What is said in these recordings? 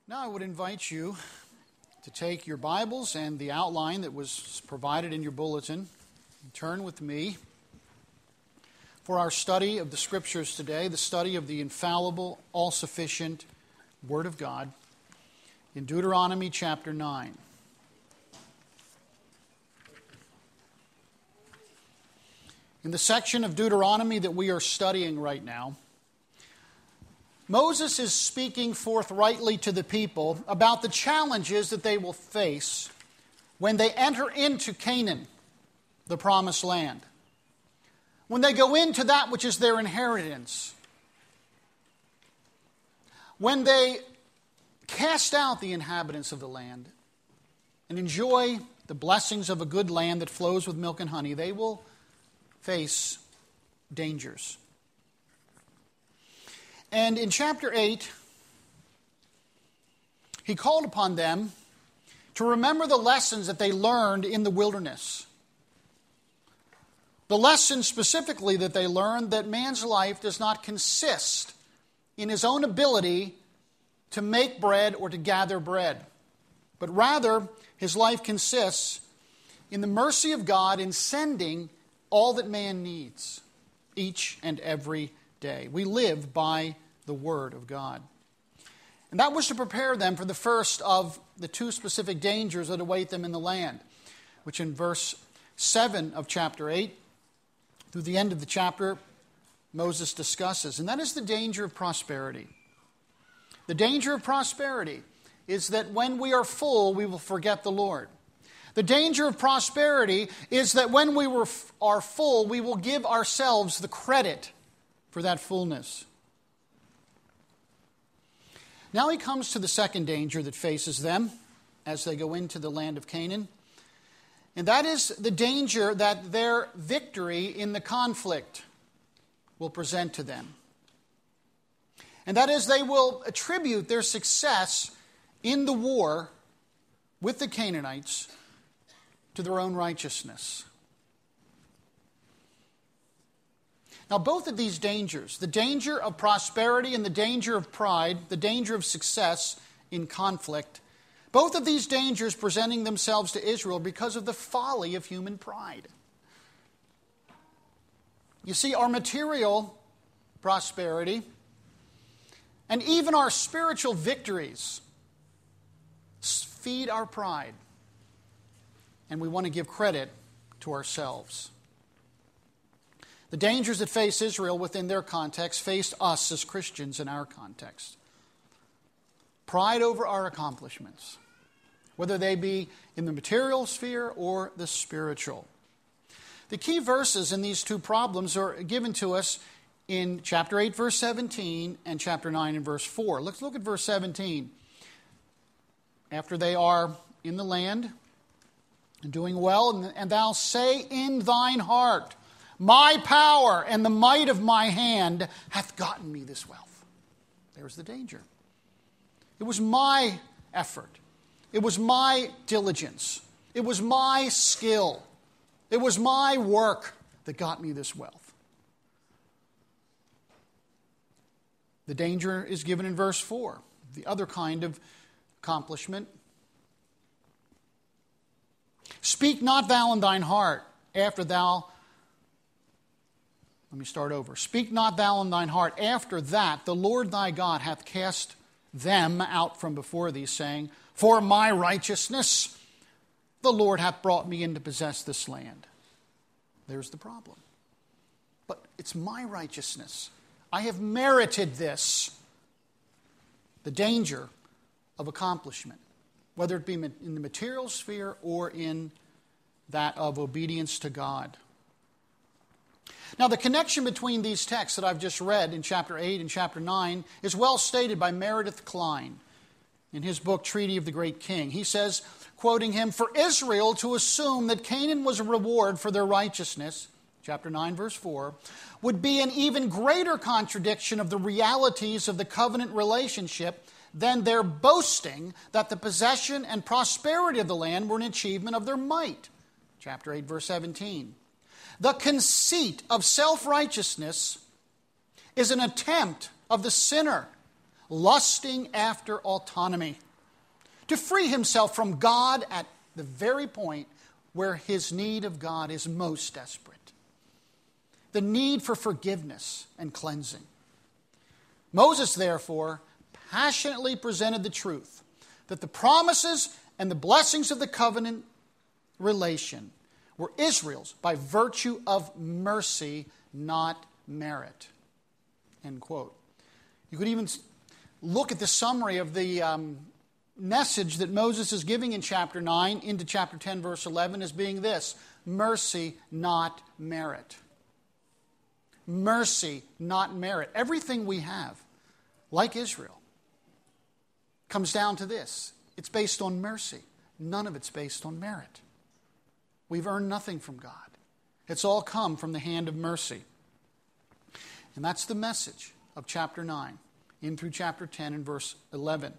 Now I would invite you to take your Bibles and the outline that was provided in your bulletin and turn with me for our study of the Scriptures today, the study of the infallible, all-sufficient Word of God in Deuteronomy chapter 9. In the section of Deuteronomy that we are studying right now, Moses is speaking forthrightly to the people about the challenges that they will face when they enter into Canaan, the promised land. When they go into that which is their inheritance. When they cast out the inhabitants of the land and enjoy the blessings of a good land that flows with milk and honey, they will face dangers. And in chapter 8, he called upon them to remember the lessons that they learned in the wilderness. The lesson specifically that they learned that man's life does not consist in his own ability to make bread or to gather bread, but rather his life consists in the mercy of God in sending all that man needs each and every day. We live by the Word of God. And that was to prepare them for the first of the two specific dangers that await them in the land, which in verse 7 of chapter 8, through the end of the chapter, Moses discusses. And that is the danger of prosperity. The danger of prosperity is that when we are full, we will forget the Lord. The danger of prosperity is that when we are full, we will give ourselves the credit for that fullness. Now he comes to the second danger that faces them as they go into the land of Canaan. And that is the danger that their victory in the conflict will present to them. And that is they will attribute their success in the war with the Canaanites to their own righteousness. Now, both of these dangers, the danger of prosperity and the danger of pride, the danger of success in conflict, both of these dangers presenting themselves to Israel because of the folly of human pride. You see, our material prosperity and even our spiritual victories feed our pride, and we want to give credit to ourselves. The dangers that face Israel within their context faced us as Christians in our context. Pride over our accomplishments, whether they be in the material sphere or the spiritual. The key verses in these two problems are given to us in chapter 8, verse 17, and chapter 9 and verse 4. Let's look at verse 17. After they are in the land and doing well, and thou say in thine heart, my power and the might of my hand hath gotten me this wealth. There's the danger. It was my effort. It was my diligence. It was my skill. It was my work that got me this wealth. The danger is given in verse 4. The other kind of accomplishment. Speak not thou in thine heart after thou... Let me start over. Speak not thou in thine heart after that the Lord thy God hath cast them out from before thee, saying, for my righteousness the Lord hath brought me in to possess this land. There's the problem. But it's my righteousness. I have merited this. The danger of accomplishment, whether it be in the material sphere or in that of obedience to God. Now, the connection between these texts that I've just read in chapter 8 and chapter 9 is well stated by Meredith Kline in his book, Treaty of the Great King. He says, quoting him, for Israel to assume that Canaan was a reward for their righteousness, chapter 9, verse 4, would be an even greater contradiction of the realities of the covenant relationship than their boasting that the possession and prosperity of the land were an achievement of their might, chapter 8, verse 17. The conceit of self-righteousness is an attempt of the sinner lusting after autonomy, to free himself from God at the very point where his need of God is most desperate. The need for forgiveness and cleansing. Moses, therefore, passionately presented the truth that the promises and the blessings of the covenant relation were Israel's by virtue of mercy, not merit. End quote. You could even look at the summary of the message that Moses is giving in chapter 9 into chapter 10, verse 11 as being this: mercy, not merit. Mercy, not merit. Everything we have, like Israel, comes down to this. It's based on mercy. None of it's based on merit. We've earned nothing from God. It's all come from the hand of mercy. And that's the message of chapter 9, in through chapter 10 and verse 11,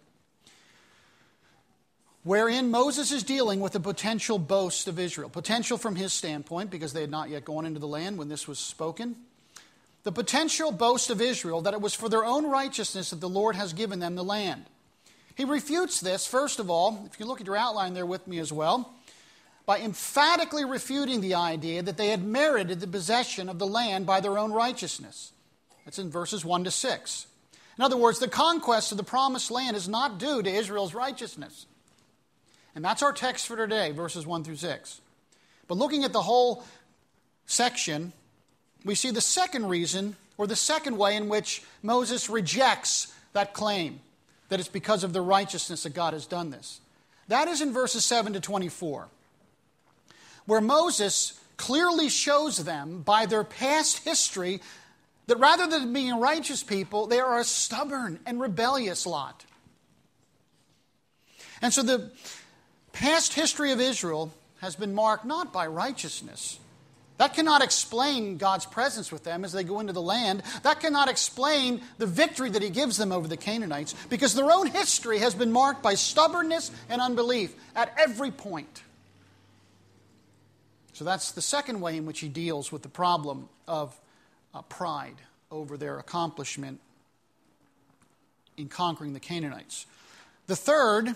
wherein Moses is dealing with the potential boast of Israel. Potential from his standpoint, because they had not yet gone into the land when this was spoken. The potential boast of Israel that it was for their own righteousness that the Lord has given them the land. He refutes this, first of all, if you look at your outline there with me as well, by emphatically refuting the idea that they had merited the possession of the land by their own righteousness. That's in verses 1 to 6. In other words, the conquest of the promised land is not due to Israel's righteousness. And that's our text for today, verses 1 through 6. But looking at the whole section, we see the second reason, or the second way in which Moses rejects that claim, that it's because of the righteousness that God has done this. That is in verses 7 to 24, where Moses clearly shows them by their past history that rather than being a righteous people, they are a stubborn and rebellious lot. And so the past history of Israel has been marked not by righteousness. That cannot explain God's presence with them as they go into the land. That cannot explain the victory that he gives them over the Canaanites, because their own history has been marked by stubbornness and unbelief at every point. So that's the second way in which he deals with the problem of pride over their accomplishment in conquering the Canaanites. The third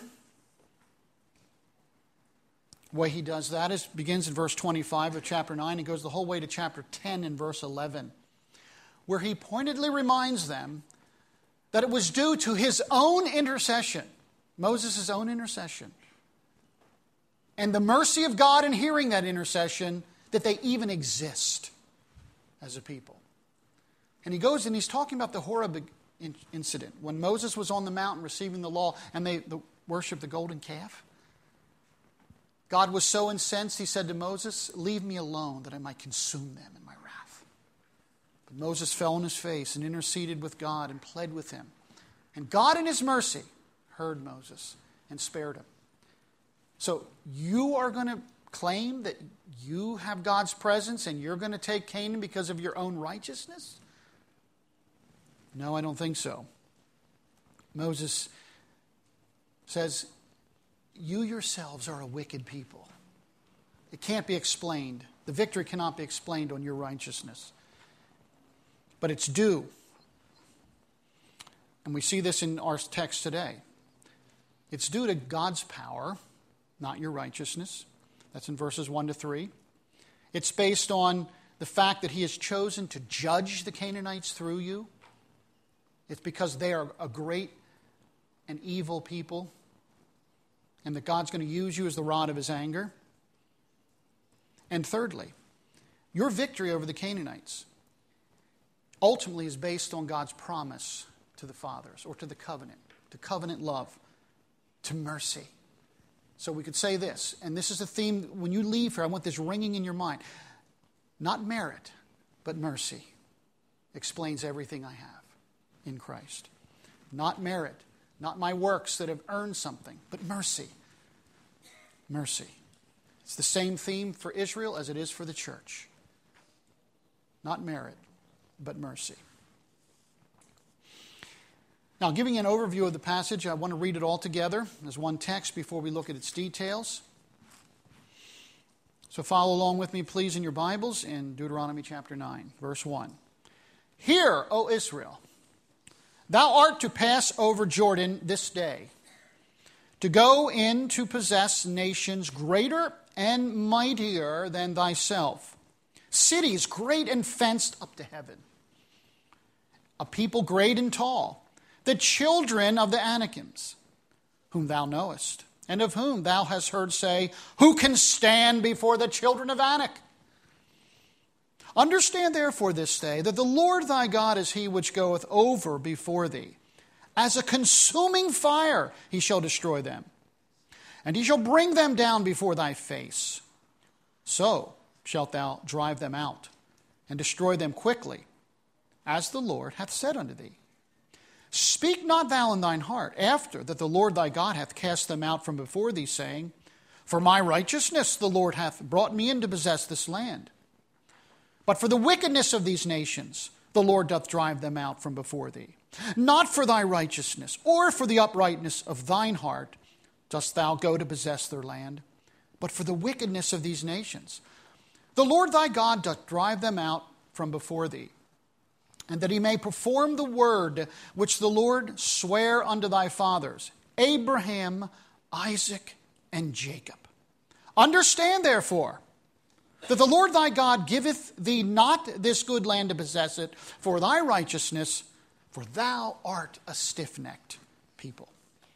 way he does that is begins in verse 25 of chapter 9 and goes the whole way to chapter 10 and verse 11, where he pointedly reminds them that it was due to his own intercession, Moses' own intercession, and the mercy of God in hearing that intercession, that they even exist as a people. And he goes and he's talking about the Horeb incident, when Moses was on the mountain receiving the law and they worshiped the golden calf. God was so incensed, he said to Moses, "Leave me alone that I might consume them in my wrath." But Moses fell on his face and interceded with God and pled with him. And God in his mercy heard Moses and spared him. So you are going to claim that you have God's presence and you're going to take Canaan because of your own righteousness? No, I don't think so. Moses says, you yourselves are a wicked people. It can't be explained. The victory cannot be explained on your righteousness. But it's due. And we see this in our text today. It's due to God's power, not your righteousness. That's in verses 1 to 3. It's based on the fact that he has chosen to judge the Canaanites through you. It's because they are a great and evil people, and that God's going to use you as the rod of his anger. And thirdly, your victory over the Canaanites ultimately is based on God's promise to the fathers, or to covenant love, to mercy. So we could say this, and this is a theme, when you leave here, I want this ringing in your mind. Not merit, but mercy explains everything I have in Christ. Not merit, not my works that have earned something, but mercy. Mercy. It's the same theme for Israel as it is for the church. Not merit, but mercy. Now, giving an overview of the passage, I want to read it all together as one text before we look at its details. So follow along with me, please, in your Bibles in Deuteronomy chapter 9, verse 1. Hear, O Israel, Thou art to pass over Jordan this day, to go in to possess nations greater and mightier than thyself, cities great and fenced up to heaven, a people great and tall, the children of the Anakims, whom thou knowest, and of whom thou hast heard say, who can stand before the children of Anak? Understand therefore this day that the Lord thy God is he which goeth over before thee. As a consuming fire he shall destroy them, and he shall bring them down before thy face. So shalt thou drive them out, and destroy them quickly, as the Lord hath said unto thee. Speak not thou in thine heart, after that the Lord thy God hath cast them out from before thee, saying, for my righteousness the Lord hath brought me in to possess this land. But for the wickedness of these nations the Lord doth drive them out from before thee. Not for thy righteousness, or for the uprightness of thine heart dost thou go to possess their land, but for the wickedness of these nations. The Lord thy God doth drive them out from before thee, and that he may perform the word which the Lord sware unto thy fathers, Abraham, Isaac, and Jacob. Understand therefore that the Lord thy God giveth thee not this good land to possess it for thy righteousness, for thou art a stiff-necked people.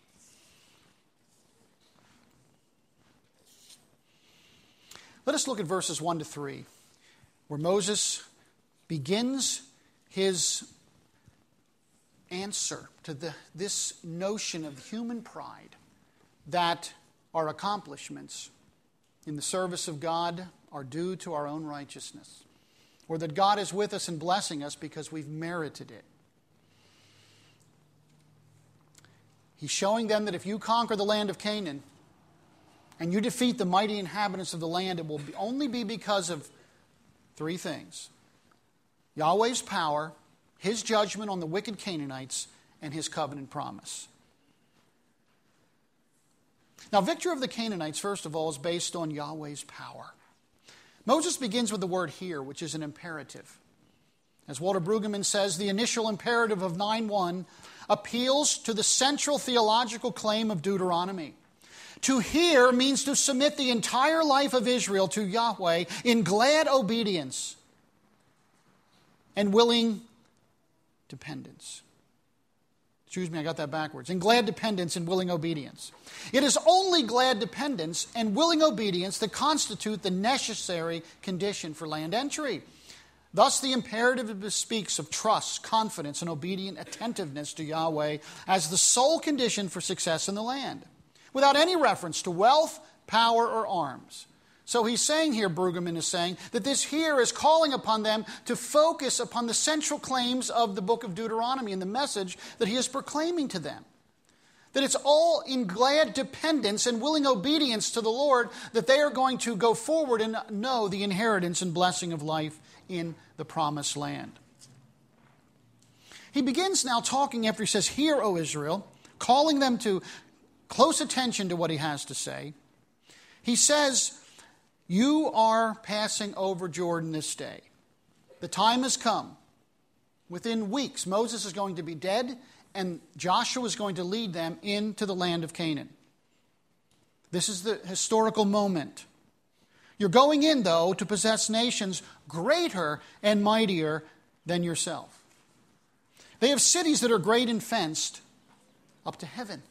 Let us look at verses 1 to 3, where Moses begins his answer to this notion of human pride that our accomplishments in the service of God are due to our own righteousness, or that God is with us and blessing us because we've merited it. He's showing them that if you conquer the land of Canaan and you defeat the mighty inhabitants of the land, it will only be because of three things: Yahweh's power, his judgment on the wicked Canaanites, and his covenant promise. Now, victory of the Canaanites, first of all, is based on Yahweh's power. Moses begins with the word here, which is an imperative. As Walter Brueggemann says, the initial imperative of 9:1 appeals to the central theological claim of Deuteronomy. To hear means to submit the entire life of Israel to Yahweh in glad obedience and willing dependence. Excuse me, I got that backwards. In glad dependence and willing obedience. It is only glad dependence and willing obedience that constitute the necessary condition for land entry. Thus, the imperative speaks of trust, confidence, and obedient attentiveness to Yahweh as the sole condition for success in the land, without any reference to wealth, power, or arms. So he's saying here, Brueggemann is saying, that this here is calling upon them to focus upon the central claims of the book of Deuteronomy and the message that he is proclaiming to them. That it's all in glad dependence and willing obedience to the Lord that they are going to go forward and know the inheritance and blessing of life in the promised land. He begins now talking after he says, "Hear, O Israel," calling them to close attention to what he has to say. He says, you are passing over Jordan this day. The time has come. Within weeks, Moses is going to be dead, and Joshua is going to lead them into the land of Canaan. This is the historical moment. You're going in, though, to possess nations greater and mightier than yourself. They have cities that are great and fenced up to heaven.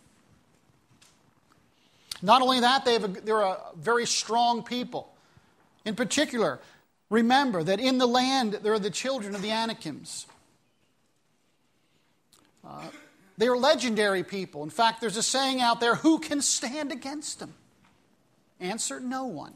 Not only that, they're a very strong people. In particular, remember that in the land there are the children of the Anakims. They are legendary people. In fact, there's a saying out there, who can stand against them? Answer, no one.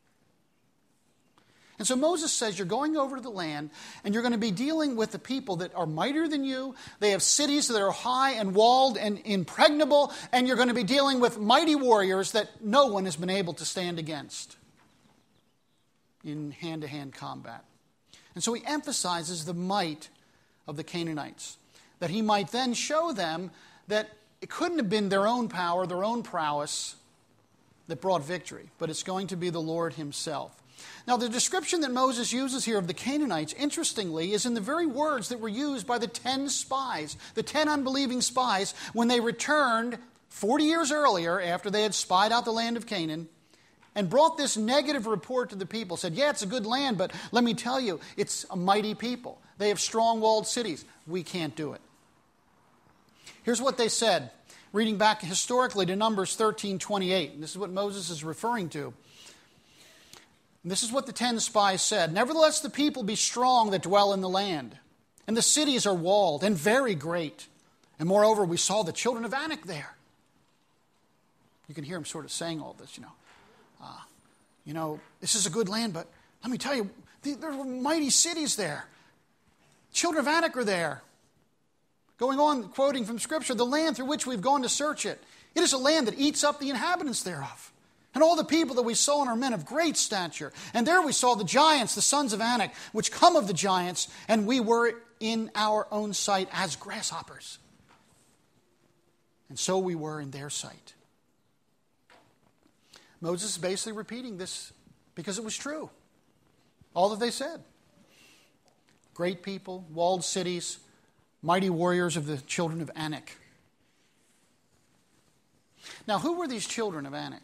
And so Moses says you're going over to the land and you're going to be dealing with the people that are mightier than you. They have cities that are high and walled and impregnable, and you're going to be dealing with mighty warriors that no one has been able to stand against in hand-to-hand combat. And so he emphasizes the might of the Canaanites, that he might then show them that it couldn't have been their own power, their own prowess that brought victory, but it's going to be the Lord himself. Now, the description that Moses uses here of the Canaanites, interestingly, is in the very words that were used by the 10 spies, the 10 unbelieving spies, when they returned 40 years earlier after they had spied out the land of Canaan and brought this negative report to the people. Said, yeah, it's a good land, but let me tell you, it's a mighty people. They have strong walled cities. We can't do it. Here's what they said, reading back historically to Numbers 13:28. This is what Moses is referring to. And this is what the 10 spies said. Nevertheless, the people be strong that dwell in the land, and the cities are walled and very great. And moreover, we saw the children of Anak there. You can hear him sort of saying all this, this is a good land, but let me tell you, there are mighty cities there. Children of Anak are there. Going on, quoting from Scripture, the land through which we've gone to search it. It is a land that eats up the inhabitants thereof. And all the people that we saw are men of great stature. And there we saw the giants, the sons of Anak, which come of the giants, and we were in our own sight as grasshoppers. And so we were in their sight. Moses is basically repeating this because it was true. All that they said. Great people, walled cities, mighty warriors of the children of Anak. Now, who were these children of Anak?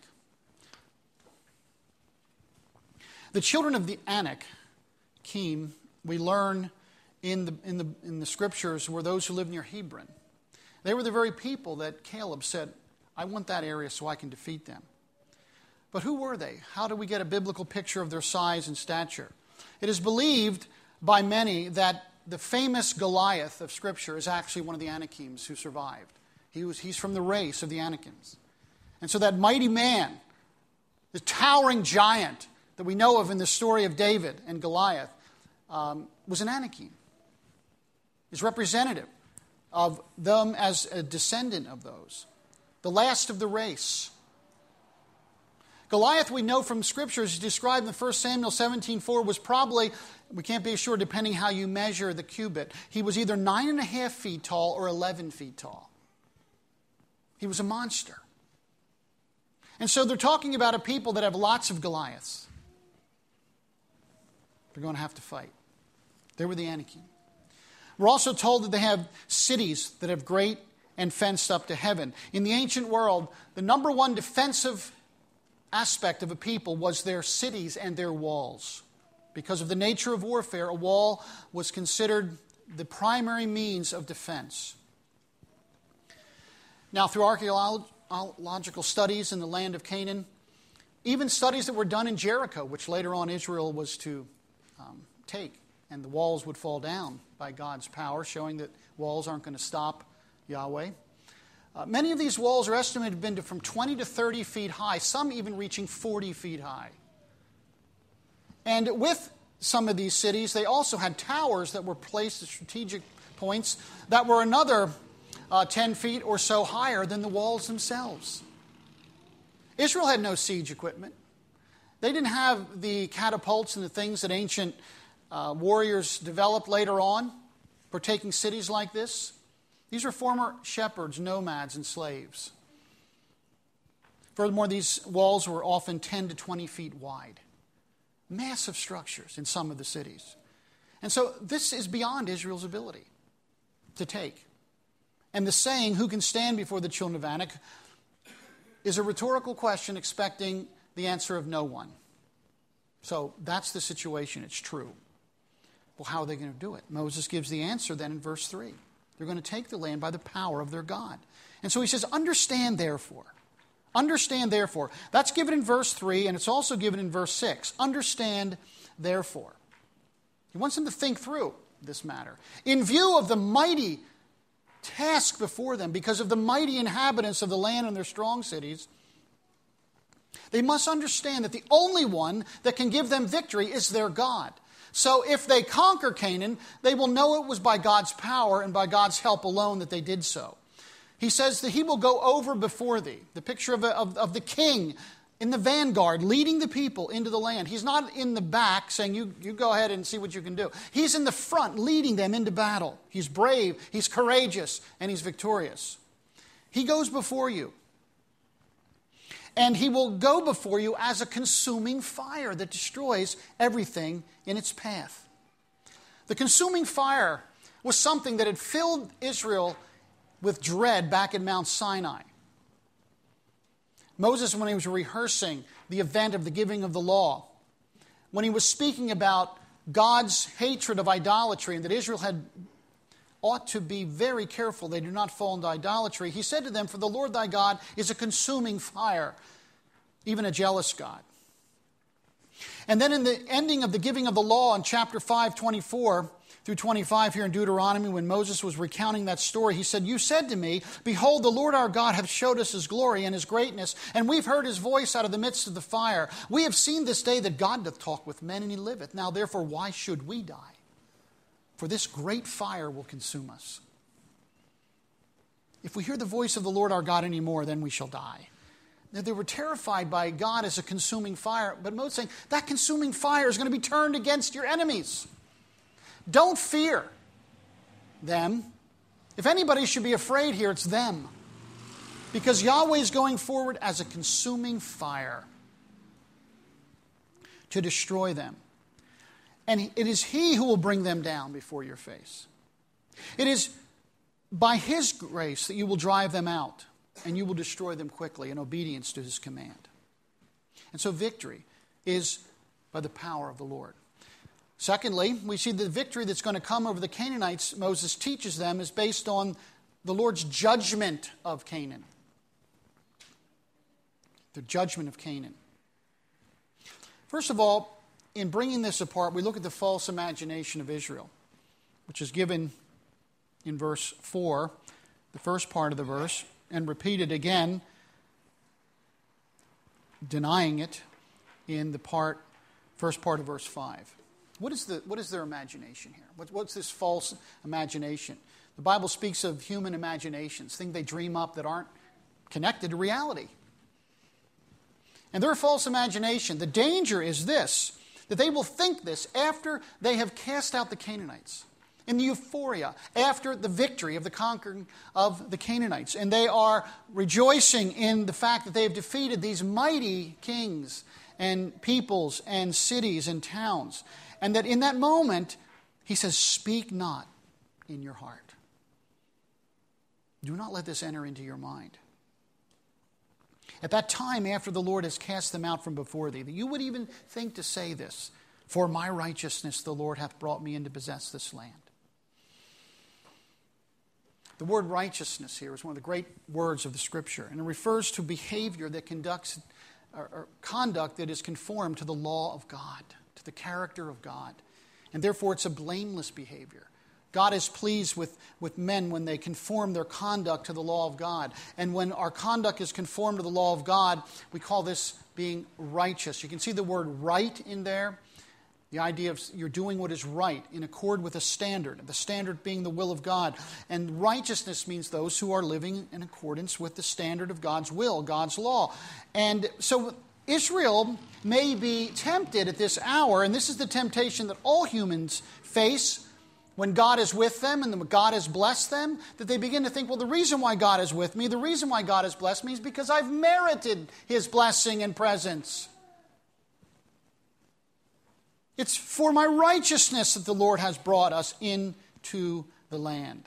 The children of the Anakim, we learn in the Scriptures, were those who lived near Hebron. They were the very people that Caleb said, I want that area so I can defeat them. But who were they? How do we get a biblical picture of their size and stature? It is believed by many that the famous Goliath of Scripture is actually one of the Anakims who survived. He's from the race of the Anakims. And so that mighty man, the towering giant that we know of in the story of David and Goliath, was an Anakim. Is representative of them as a descendant of those. The last of the race. Goliath, we know from Scripture, is described in 1 Samuel 17:4, was probably, we can't be sure depending how you measure the cubit, he was either 9.5 feet tall or 11 feet tall. He was a monster. And so they're talking about a people that have lots of Goliaths. They're going to have to fight. They were the Anakim. We're also told that they have cities that have great and fenced up to heaven. In the ancient world, the number one defensive aspect of a people was their cities and their walls. Because of the nature of warfare, a wall was considered the primary means of defense. Now, through archaeological studies in the land of Canaan, even studies that were done in Jericho, which later on Israel was to take, and the walls would fall down by God's power, showing that walls aren't going to stop Yahweh. Many of these walls are estimated to have been from 20 to 30 feet high, some even reaching 40 feet high. And with some of these cities, they also had towers that were placed at strategic points that were another 10 feet or so higher than the walls themselves. Israel had no siege equipment. They didn't have the catapults and the things that ancient warriors developed later on for taking cities like this. These are former shepherds, nomads, and slaves. Furthermore, these walls were often 10 to 20 feet wide. Massive structures in some of the cities. And so this is beyond Israel's ability to take. And the saying, who can stand before the children of Anak, is a rhetorical question expecting the answer of no one. So that's the situation. It's true. Well, how are they going to do it? Moses gives the answer then in verse 3. They're going to take the land by the power of their God. And so he says, understand therefore. Understand therefore. That's given in verse 3, and it's also given in verse 6. Understand therefore. He wants them to think through this matter. In view of the mighty task before them, because of the mighty inhabitants of the land and their strong cities, they must understand that the only one that can give them victory is their God. So if they conquer Canaan, they will know it was by God's power and by God's help alone that they did so. He says that he will go over before thee. The picture of the king in the vanguard leading the people into the land. He's not in the back saying, you go ahead and see what you can do. He's in the front leading them into battle. He's brave, he's courageous, and he's victorious. He goes before you. And he will go before you as a consuming fire that destroys everything in its path. The consuming fire was something that had filled Israel with dread back at Mount Sinai. Moses, when he was rehearsing the event of the giving of the law, when he was speaking about God's hatred of idolatry and that Israel ought to be very careful they do not fall into idolatry, he said to them, "For the Lord thy God is a consuming fire, even a jealous God." And then in the ending of the giving of the law in chapter 5, 24 through 25 here in Deuteronomy, when Moses was recounting that story, he said, "You said to me, Behold, the Lord our God hath showed us his glory and his greatness, and we've heard his voice out of the midst of the fire. We have seen this day that God doth talk with men, and he liveth. Now therefore why should we die? For this great fire will consume us. If we hear the voice of the Lord our God anymore, then we shall die." Now, they were terrified by God as a consuming fire, but Moses saying, that consuming fire is going to be turned against your enemies. Don't fear them. If anybody should be afraid here, it's them. Because Yahweh is going forward as a consuming fire to destroy them. And it is he who will bring them down before your face. It is by his grace that you will drive them out, and you will destroy them quickly in obedience to his command. And so victory is by the power of the Lord. Secondly, we see the victory that's going to come over the Canaanites, Moses teaches them, is based on the Lord's judgment of Canaan. The judgment of Canaan. First of all, in bringing this apart, we look at the false imagination of Israel, which is given in verse 4, the first part of the verse, and repeated again, denying it in the first part of verse 5. What is their imagination here? What's this false imagination? The Bible speaks of human imaginations, things they dream up that aren't connected to reality. And their false imagination, the danger is this, that they will think this after they have cast out the Canaanites, in the euphoria, after the victory of the conquering of the Canaanites. And they are rejoicing in the fact that they have defeated these mighty kings and peoples and cities and towns. And that in that moment, he says, speak not in your heart. Do not let this enter into your mind. At that time, after the Lord has cast them out from before thee, that you would even think to say this, for my righteousness the Lord hath brought me in to possess this land. The word righteousness here is one of the great words of the Scripture, and it refers to behavior that conducts, or conduct that is conformed to the law of God, to the character of God. And therefore it's a blameless behavior. God is pleased with men when they conform their conduct to the law of God. And when our conduct is conformed to the law of God, we call this being righteous. You can see the word right in there. The idea of you're doing what is right in accord with a standard, the standard being the will of God. And righteousness means those who are living in accordance with the standard of God's will, God's law. And so Israel may be tempted at this hour, and this is the temptation that all humans face when God is with them and God has blessed them, that they begin to think, well, the reason why God is with me, the reason why God has blessed me is because I've merited his blessing and presence. It's for my righteousness that the Lord has brought us into the land.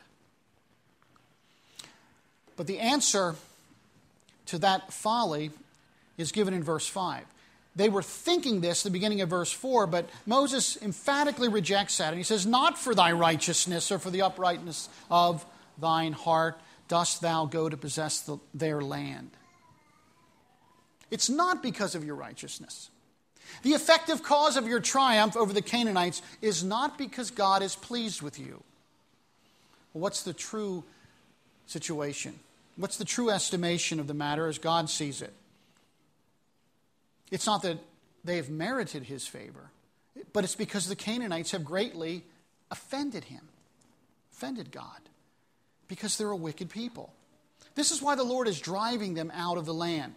But the answer to that folly is given in verse 5. They were thinking this at the beginning of verse 4, but Moses emphatically rejects that. And he says, not for thy righteousness or for the uprightness of thine heart dost thou go to possess their land. It's not because of your righteousness. The effective cause of your triumph over the Canaanites is not because God is pleased with you. Well, what's the true situation? What's the true estimation of the matter as God sees it? It's not that they have merited his favor, but it's because the Canaanites have greatly offended him, offended God, because they're a wicked people. This is why the Lord is driving them out of the land.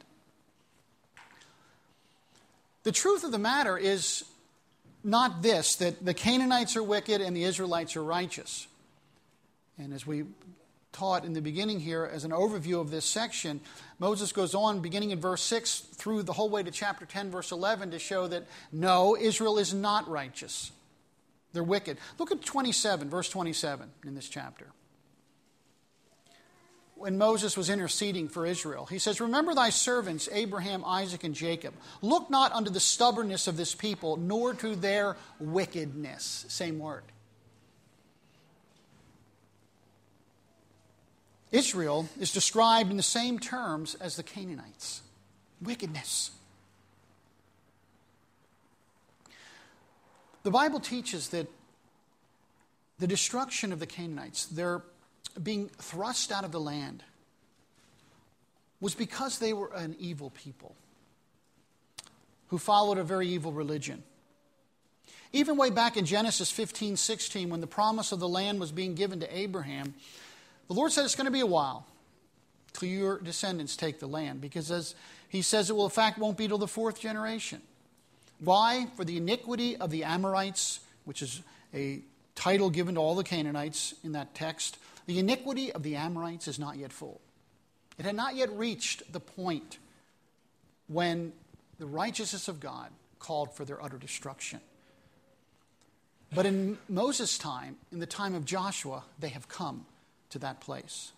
The truth of the matter is not this, that the Canaanites are wicked and the Israelites are righteous. And as we taught in the beginning here as an overview of this section, Moses goes on, beginning in verse 6, through the whole way to chapter 10, verse 11, to show that, no, Israel is not righteous. They're wicked. Look at 27, verse 27 in this chapter. When Moses was interceding for Israel, he says, remember thy servants, Abraham, Isaac, and Jacob. Look not unto the stubbornness of this people, nor to their wickedness. Same word. Israel is described in the same terms as the Canaanites. Wickedness. The Bible teaches that the destruction of the Canaanites, their being thrust out of the land, was because they were an evil people who followed a very evil religion. Even way back in Genesis 15:16, when the promise of the land was being given to Abraham, the Lord said it's going to be a while till your descendants take the land, because as he says, it will in fact won't be till the fourth generation. Why? For the iniquity of the Amorites, which is a title given to all the Canaanites in that text, the iniquity of the Amorites is not yet full. It had not yet reached the point when the righteousness of God called for their utter destruction. But in Moses' time, in the time of Joshua, they have come to that place.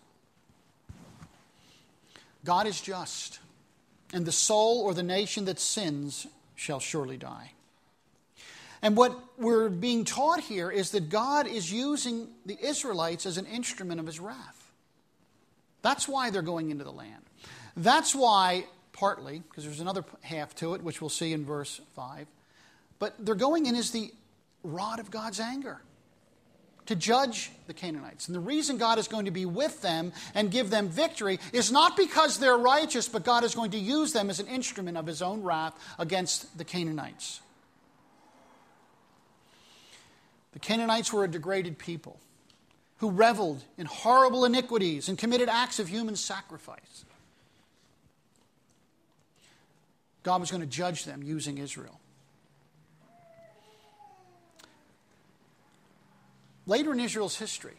God is just, and the soul or the nation that sins shall surely die. And what we're being taught here is that God is using the Israelites as an instrument of his wrath. That's why they're going into the land. That's why, partly, because there's another half to it, which we'll see in verse 5, but they're going in as the rod of God's anger to judge the Canaanites. And the reason God is going to be with them and give them victory is not because they're righteous, but God is going to use them as an instrument of his own wrath against the Canaanites. The Canaanites were a degraded people who reveled in horrible iniquities and committed acts of human sacrifice. God was going to judge them using Israel. Later in Israel's history,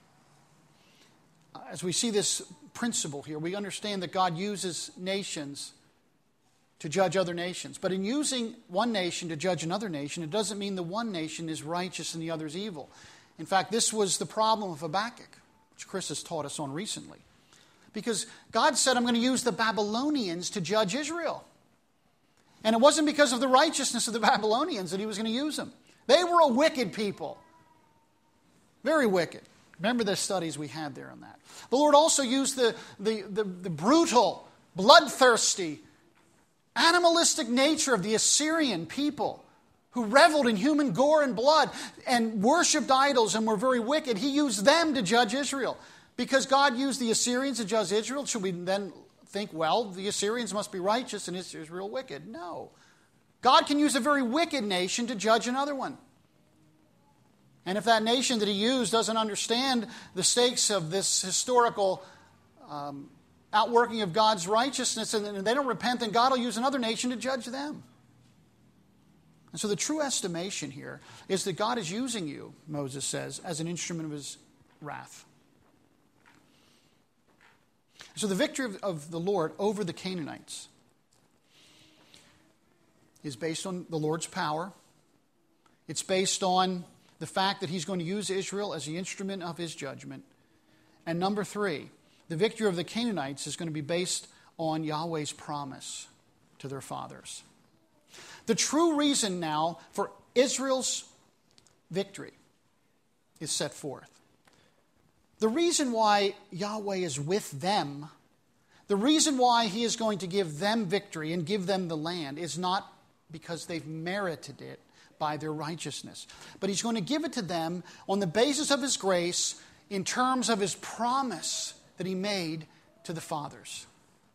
as we see this principle here, we understand that God uses nations to judge other nations. But in using one nation to judge another nation, it doesn't mean the one nation is righteous and the other is evil. In fact, this was the problem of Habakkuk, which Chris has taught us on recently. Because God said, I'm going to use the Babylonians to judge Israel. And it wasn't because of the righteousness of the Babylonians that he was going to use them. They were a wicked people. Very wicked. Remember the studies we had there on that. The Lord also used the brutal, bloodthirsty, animalistic nature of the Assyrian people who reveled in human gore and blood and worshipped idols and were very wicked. He used them to judge Israel. Because God used the Assyrians to judge Israel, should we then think, well, the Assyrians must be righteous and Israel wicked? No. God can use a very wicked nation to judge another one. And if that nation that he used doesn't understand the stakes of this historical outworking of God's righteousness and they don't repent, then God will use another nation to judge them. And so the true estimation here is that God is using you, Moses says, as an instrument of his wrath. So the victory of the Lord over the Canaanites is based on the Lord's power. It's based on the fact that he's going to use Israel as the instrument of his judgment. And number 3, the victory of the Canaanites is going to be based on Yahweh's promise to their fathers. The true reason now for Israel's victory is set forth. The reason why Yahweh is with them, the reason why he is going to give them victory and give them the land is not because they've merited it by their righteousness. But he's going to give it to them on the basis of his grace in terms of his promise that he made to the fathers.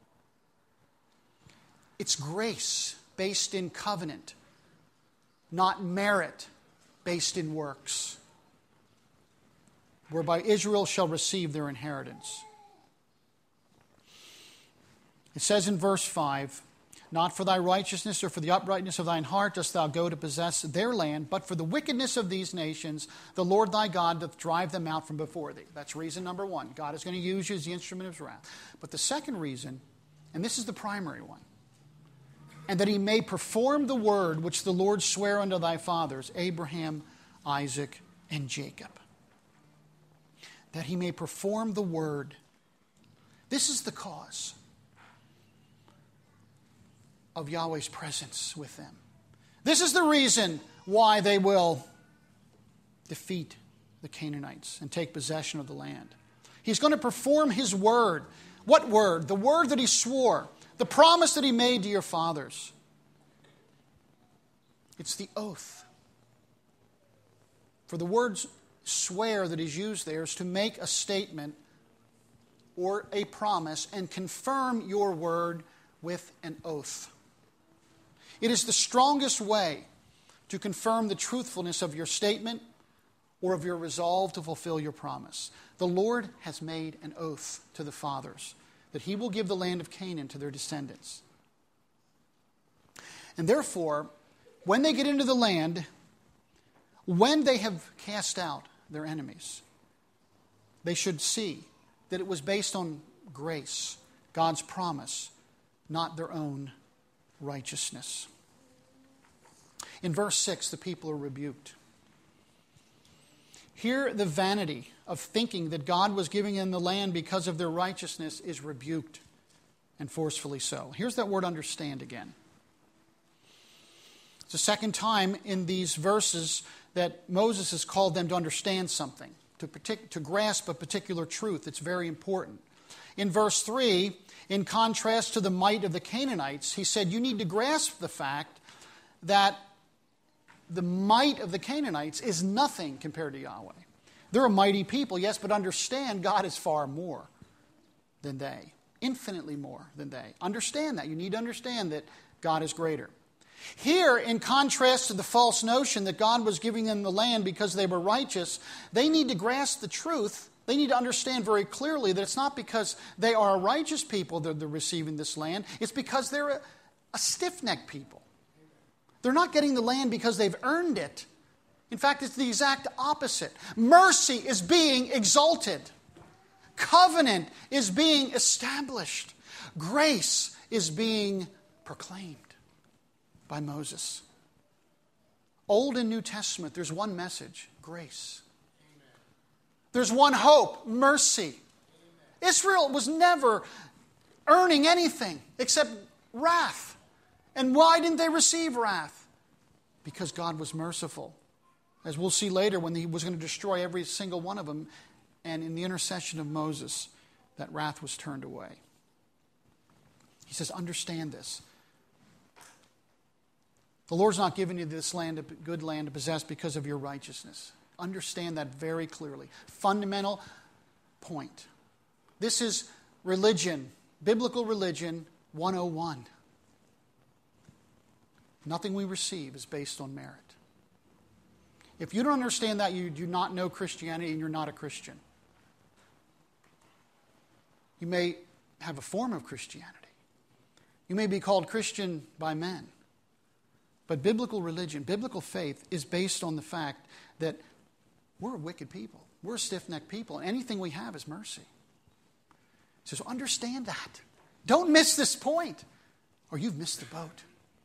It's grace based in covenant, not merit based in works, whereby Israel shall receive their inheritance. It says in verse 5, Not for thy righteousness or for the uprightness of thine heart dost thou go to possess their land, but for the wickedness of these nations, the Lord thy God doth drive them out from before thee. That's reason number one. God is going to use you as the instrument of his wrath. But the second reason, and this is the primary one, and that he may perform the word which the Lord sware unto thy fathers, Abraham, Isaac, and Jacob. That he may perform the word. This is the cause of Yahweh's presence with them. This is the reason why they will defeat the Canaanites and take possession of the land. He's going to perform his word. What word? The word that he swore. The promise that he made to your fathers. It's the oath. For the word swear that is used there is to make a statement or a promise and confirm your word with an oath. It is the strongest way to confirm the truthfulness of your statement or of your resolve to fulfill your promise. The Lord has made an oath to the fathers that he will give the land of Canaan to their descendants. And therefore, when they get into the land, when they have cast out their enemies, they should see that it was based on grace, God's promise, not their own righteousness. In verse 6, the people are rebuked. Here, the vanity of thinking that God was giving them the land because of their righteousness is rebuked, and forcefully so. Here's that word understand again. It's the second time in these verses that Moses has called them to understand something, to grasp a particular truth that's very important. In verse 3, in contrast to the might of the Canaanites, he said, you need to grasp the fact that the might of the Canaanites is nothing compared to Yahweh. They're a mighty people, yes, but understand God is far more than they. Infinitely more than they. Understand that. You need to understand that God is greater. Here, in contrast to the false notion that God was giving them the land because they were righteous, they need to grasp the truth. They need to understand very clearly that it's not because they are a righteous people that they're receiving this land. It's because they're a stiff-necked people. They're not getting the land because they've earned it. In fact, it's the exact opposite. Mercy is being exalted. Covenant is being established. Grace is being proclaimed by Moses. Old and New Testament, there's one message, grace. There's one hope, mercy. Israel was never earning anything except wrath. And why didn't they receive wrath? Because God was merciful. As we'll see later when he was going to destroy every single one of them, and in the intercession of Moses, that wrath was turned away. He says, understand this. The Lord's not giving you this land, a good land to possess because of your righteousness. Understand that very clearly. Fundamental point. This is religion, biblical religion 101. Nothing we receive is based on merit. If you don't understand that, you do not know Christianity and you're not a Christian. You may have a form of Christianity. You may be called Christian by men. But biblical religion, biblical faith is based on the fact that we're a wicked people. We're a stiff-necked people. And anything we have is mercy. So understand that. Don't miss this point, or you've missed the boat.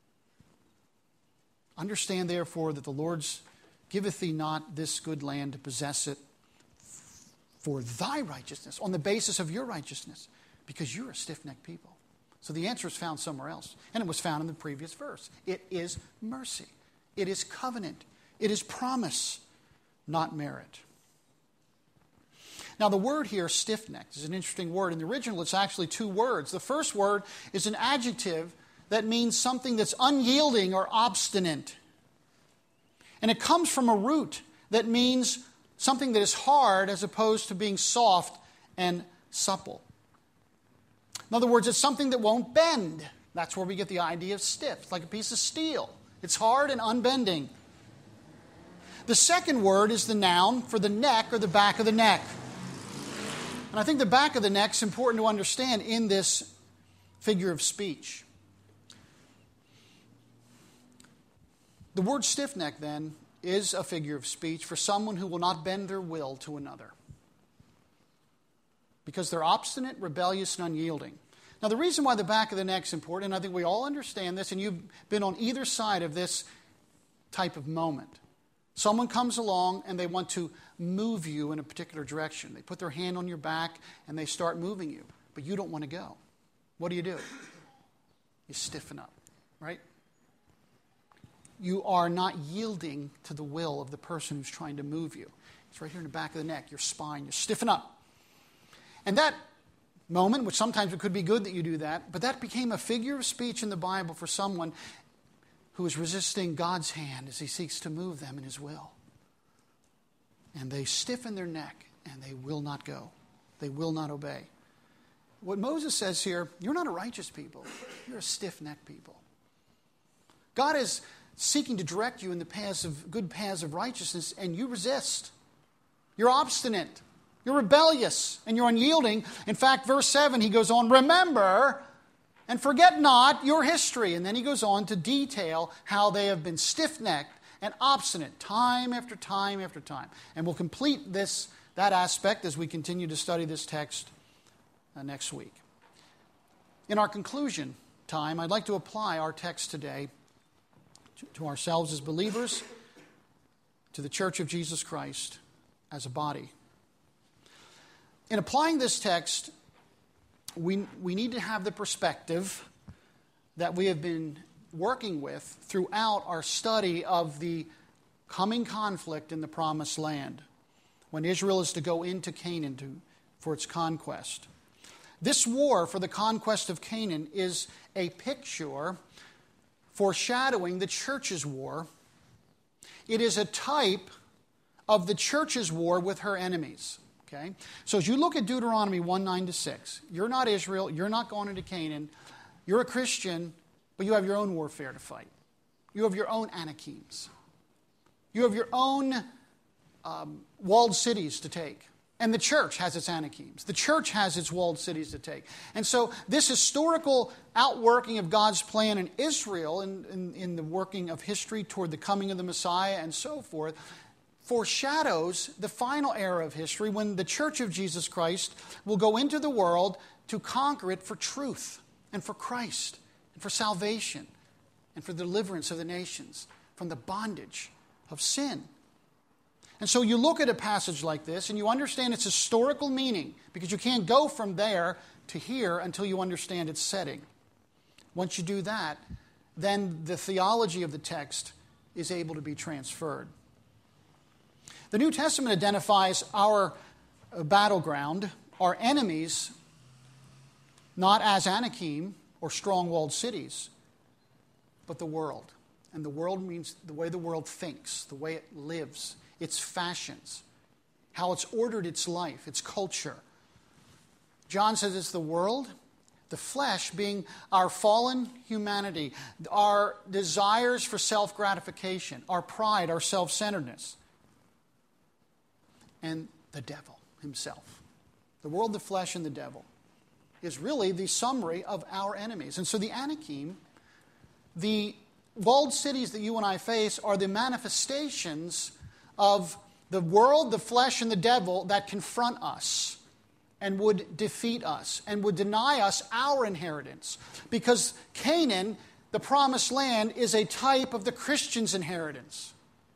Understand, therefore, that the Lord's giveth thee not this good land to possess it for thy righteousness, on the basis of your righteousness, because you're a stiff-necked people. So the answer is found somewhere else, and it was found in the previous verse. It is mercy. It is covenant. It is promise, not merit. Now the word here, stiff-necked, is an interesting word. In the original, it's actually two words. The first word is an adjective that means something that's unyielding or obstinate. And it comes from a root that means something that is hard as opposed to being soft and supple. In other words, it's something that won't bend. That's where we get the idea of stiff. It's like a piece of steel. It's hard and unbending. The second word is the noun for the neck or the back of the neck. And I think the back of the neck is important to understand in this figure of speech. The word stiff-necked, then, is a figure of speech for someone who will not bend their will to another, because they're obstinate, rebellious, and unyielding. Now, the reason why the back of the neck is important, and I think we all understand this, and you've been on either side of this type of moment. Someone comes along and they want to move you in a particular direction. They put their hand on your back and they start moving you, but you don't want to go. What do? You stiffen up, right? You are not yielding to the will of the person who's trying to move you. It's right here in the back of the neck, your spine, you stiffen up. And that moment, which sometimes it could be good that you do that, but that became a figure of speech in the Bible for someone who is resisting God's hand as he seeks to move them in his will. And they stiffen their neck and they will not go. They will not obey. What Moses says here, you're not a righteous people. You're a stiff-necked people. God is seeking to direct you in the good paths of righteousness, and you resist. You're obstinate. You're rebellious, and you're unyielding. In fact, verse 7, he goes on, remember and forget not your history. And then he goes on to detail how they have been stiff-necked and obstinate time after time after time. And we'll complete that aspect as we continue to study this text next week. In our conclusion time, I'd like to apply our text today to ourselves as believers, to the Church of Jesus Christ as a body. In applying this text, we need to have the perspective that we have been working with throughout our study of the coming conflict in the Promised Land, when Israel is to go into Canaan for its conquest. This war for the conquest of Canaan is a picture foreshadowing the church's war. It is a type of the church's war with her enemies. Okay? So as you look at Deuteronomy 1:9-6, you're not Israel, you're not going into Canaan, you're a Christian, but you have your own warfare to fight. You have your own Anakims. You have your own walled cities to take. And the church has its Anakims. The church has its walled cities to take. And so this historical outworking of God's plan in Israel, in the working of history toward the coming of the Messiah and so forth, foreshadows the final era of history when the Church of Jesus Christ will go into the world to conquer it for truth and for Christ and for salvation and for the deliverance of the nations from the bondage of sin. And so you look at a passage like this and you understand its historical meaning, because you can't go from there to here until you understand its setting. Once you do that, then the theology of the text is able to be transferred. The New Testament identifies our battleground, our enemies, not as Anakim or strong-walled cities, but the world. And the world means the way the world thinks, the way it lives, its fashions, how it's ordered its life, its culture. John says it's the world, the flesh being our fallen humanity, our desires for self-gratification, our pride, our self-centeredness, and the devil himself. The world, the flesh, and the devil is really the summary of our enemies. And so the Anakim, the walled cities that you and I face, are the manifestations of the world, the flesh, and the devil that confront us and would defeat us and would deny us our inheritance. Because Canaan, the promised land, is a type of the Christian's inheritance.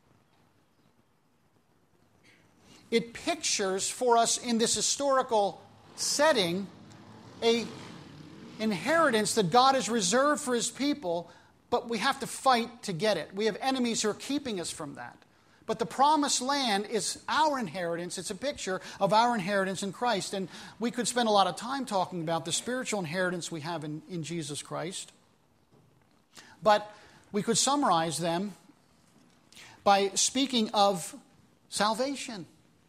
It pictures for us in this historical setting an inheritance that God has reserved for His people, but we have to fight to get it. We have enemies who are keeping us from that. But the promised land is our inheritance. It's a picture of our inheritance in Christ. And we could spend a lot of time talking about the spiritual inheritance we have in Jesus Christ. But we could summarize them by speaking of salvation.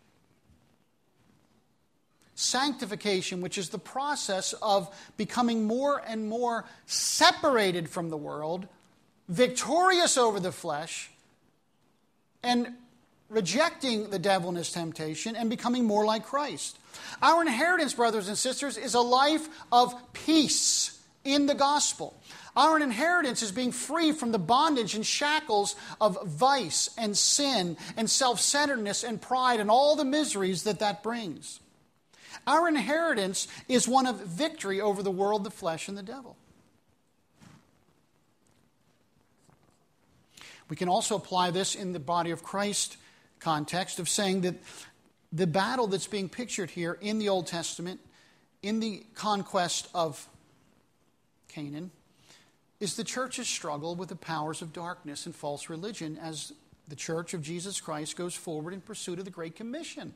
Sanctification, which is the process of becoming more and more separated from the world, victorious over the flesh, and rejecting the devil and his temptation, and becoming more like Christ. Our inheritance, brothers and sisters, is a life of peace in the gospel. Our inheritance is being free from the bondage and shackles of vice and sin and self-centeredness and pride and all the miseries that brings. Our inheritance is one of victory over the world, the flesh, and the devil. We can also apply this in the body of Christ context of saying that the battle that's being pictured here in the Old Testament, in the conquest of Canaan, is the church's struggle with the powers of darkness and false religion as the church of Jesus Christ goes forward in pursuit of the Great Commission.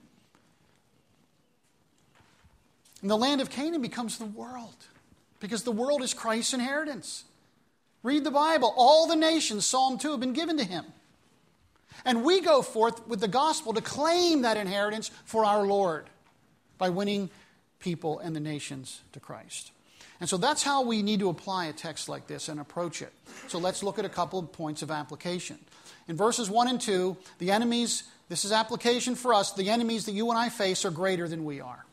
And the land of Canaan becomes the world, because the world is Christ's inheritance. Read the Bible. All the nations, Psalm 2, have been given to him. And we go forth with the gospel to claim that inheritance for our Lord by winning people and the nations to Christ. And so that's how we need to apply a text like this and approach it. So let's look at a couple of points of application. In verses 1 and 2, the enemies, this is application for us, the enemies that you and I face are greater than we are.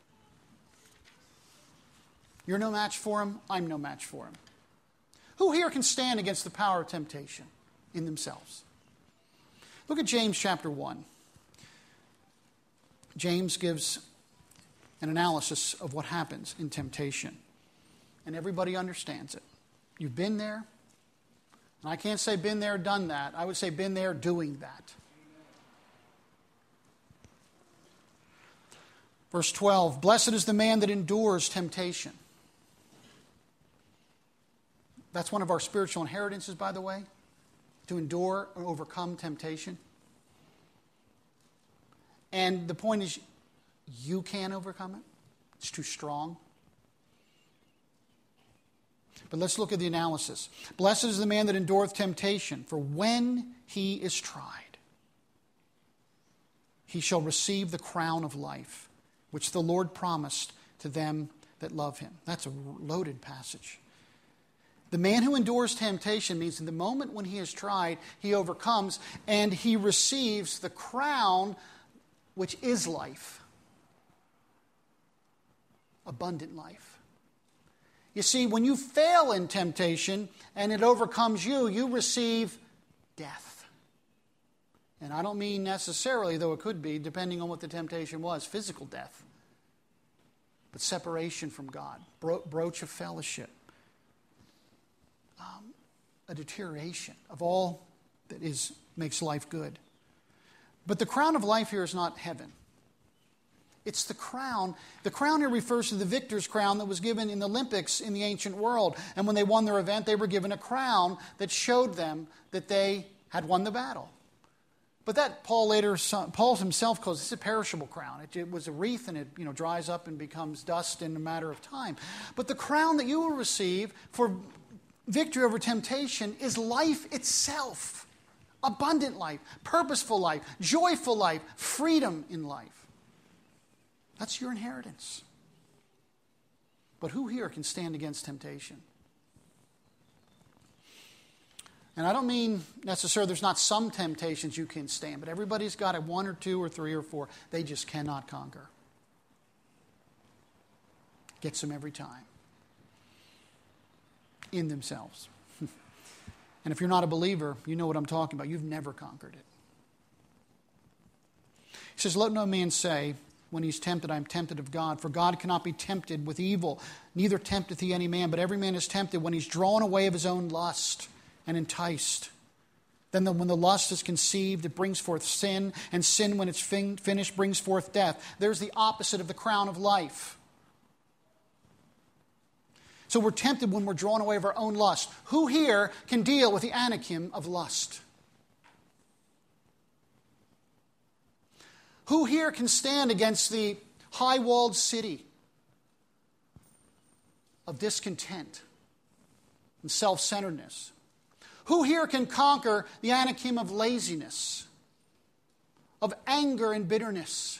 You're no match for him, I'm no match for him. Who here can stand against the power of temptation in themselves? Look at James chapter 1. James gives an analysis of what happens in temptation. And everybody understands it. You've been there. And I can't say been there, done that. I would say been there, doing that. Verse 12, blessed is the man that endures temptation. That's one of our spiritual inheritances, by the way, to endure or overcome temptation. And the point is, you can't overcome it. It's too strong. But let's look at the analysis. Blessed is the man that endureth temptation, for when he is tried, he shall receive the crown of life, which the Lord promised to them that love him. That's a loaded passage. The man who endures temptation means in the moment when he is tried, he overcomes, and he receives the crown, which is life. Abundant life. You see, when you fail in temptation and it overcomes you, you receive death. And I don't mean necessarily, though it could be, depending on what the temptation was, physical death. But separation from God, broach of fellowship, a deterioration of all that makes life good. But the crown of life here is not heaven. It's the crown. The crown here refers to the victor's crown that was given in the Olympics in the ancient world. And when they won their event, they were given a crown that showed them that they had won the battle. But that Paul himself calls this a perishable crown. It was a wreath, and it dries up and becomes dust in a matter of time. But the crown that you will receive for victory over temptation is life itself. Abundant life, purposeful life, joyful life, freedom in life. That's your inheritance. But who here can stand against temptation? And I don't mean necessarily there's not some temptations you can stand, but everybody's got a 1 or 2 or 3 or 4 they just cannot conquer. Gets them every time. In themselves. And if you're not a believer, you know what I'm talking about. You've never conquered it. He says, let no man say, when he's tempted, I am tempted of God. For God cannot be tempted with evil, neither tempteth he any man. But every man is tempted when he's drawn away of his own lust and enticed. Then when the lust is conceived, it brings forth sin. And sin, when it's finished, brings forth death. There's the opposite of the crown of life. So we're tempted when we're drawn away of our own lust. Who here can deal with the anakim of lust? Who here can stand against the high-walled city of discontent and self-centeredness? Who here can conquer the anakim of laziness, of anger and bitterness?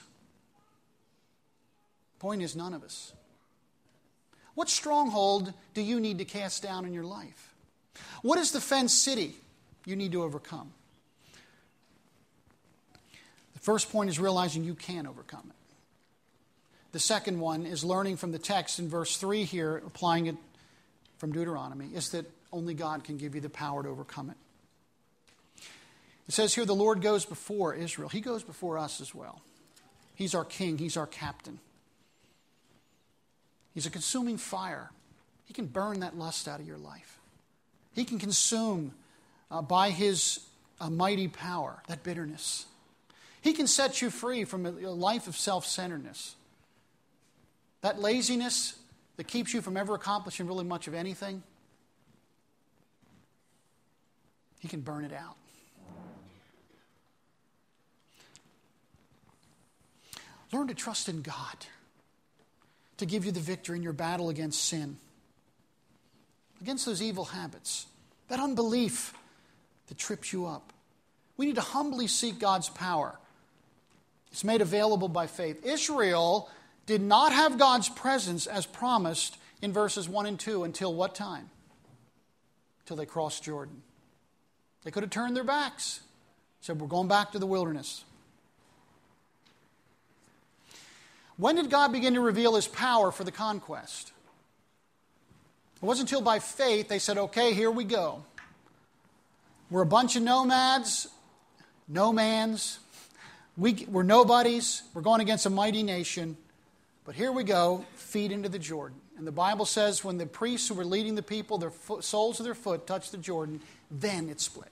Point is, none of us. What stronghold do you need to cast down in your life? What is the fenced city you need to overcome? The first point is realizing you can overcome it. The second one is learning from the text in verse 3 here, applying it from Deuteronomy is that only God can give you the power to overcome it. It says here the Lord goes before Israel. He goes before us as well. He's our king. He's our captain. He's a consuming fire. He can burn that lust out of your life. He can consume by his mighty power that bitterness. He can set you free from a life of self-centeredness. That laziness that keeps you from ever accomplishing really much of anything. He can burn it out. Learn to trust in God to give you the victory in your battle against sin, against those evil habits, that unbelief that trips you up. We need to humbly seek God's power. It's made available by faith. Israel did not have God's presence as promised in verses 1 and 2 until what time? Until they crossed Jordan. They could have turned their backs, said, we're going back to the wilderness. When did God begin to reveal his power for the conquest? It wasn't until by faith they said, okay, here we go. We're a bunch of nomads, no-mans. We're nobodies. We're going against a mighty nation. But here we go, feet into the Jordan. And the Bible says when the priests who were leading the people, their soles of their foot touched the Jordan, then it split.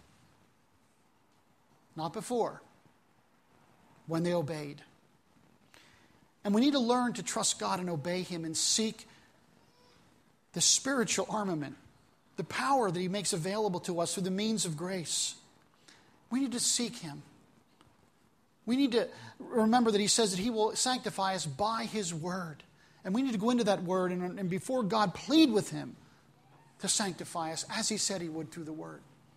Not before. When they obeyed. And we need to learn to trust God and obey him and seek the spiritual armament, the power that he makes available to us through the means of grace. We need to seek him. We need to remember that he says that he will sanctify us by his word. And we need to go into that word and before God plead with him to sanctify us as he said he would through the word.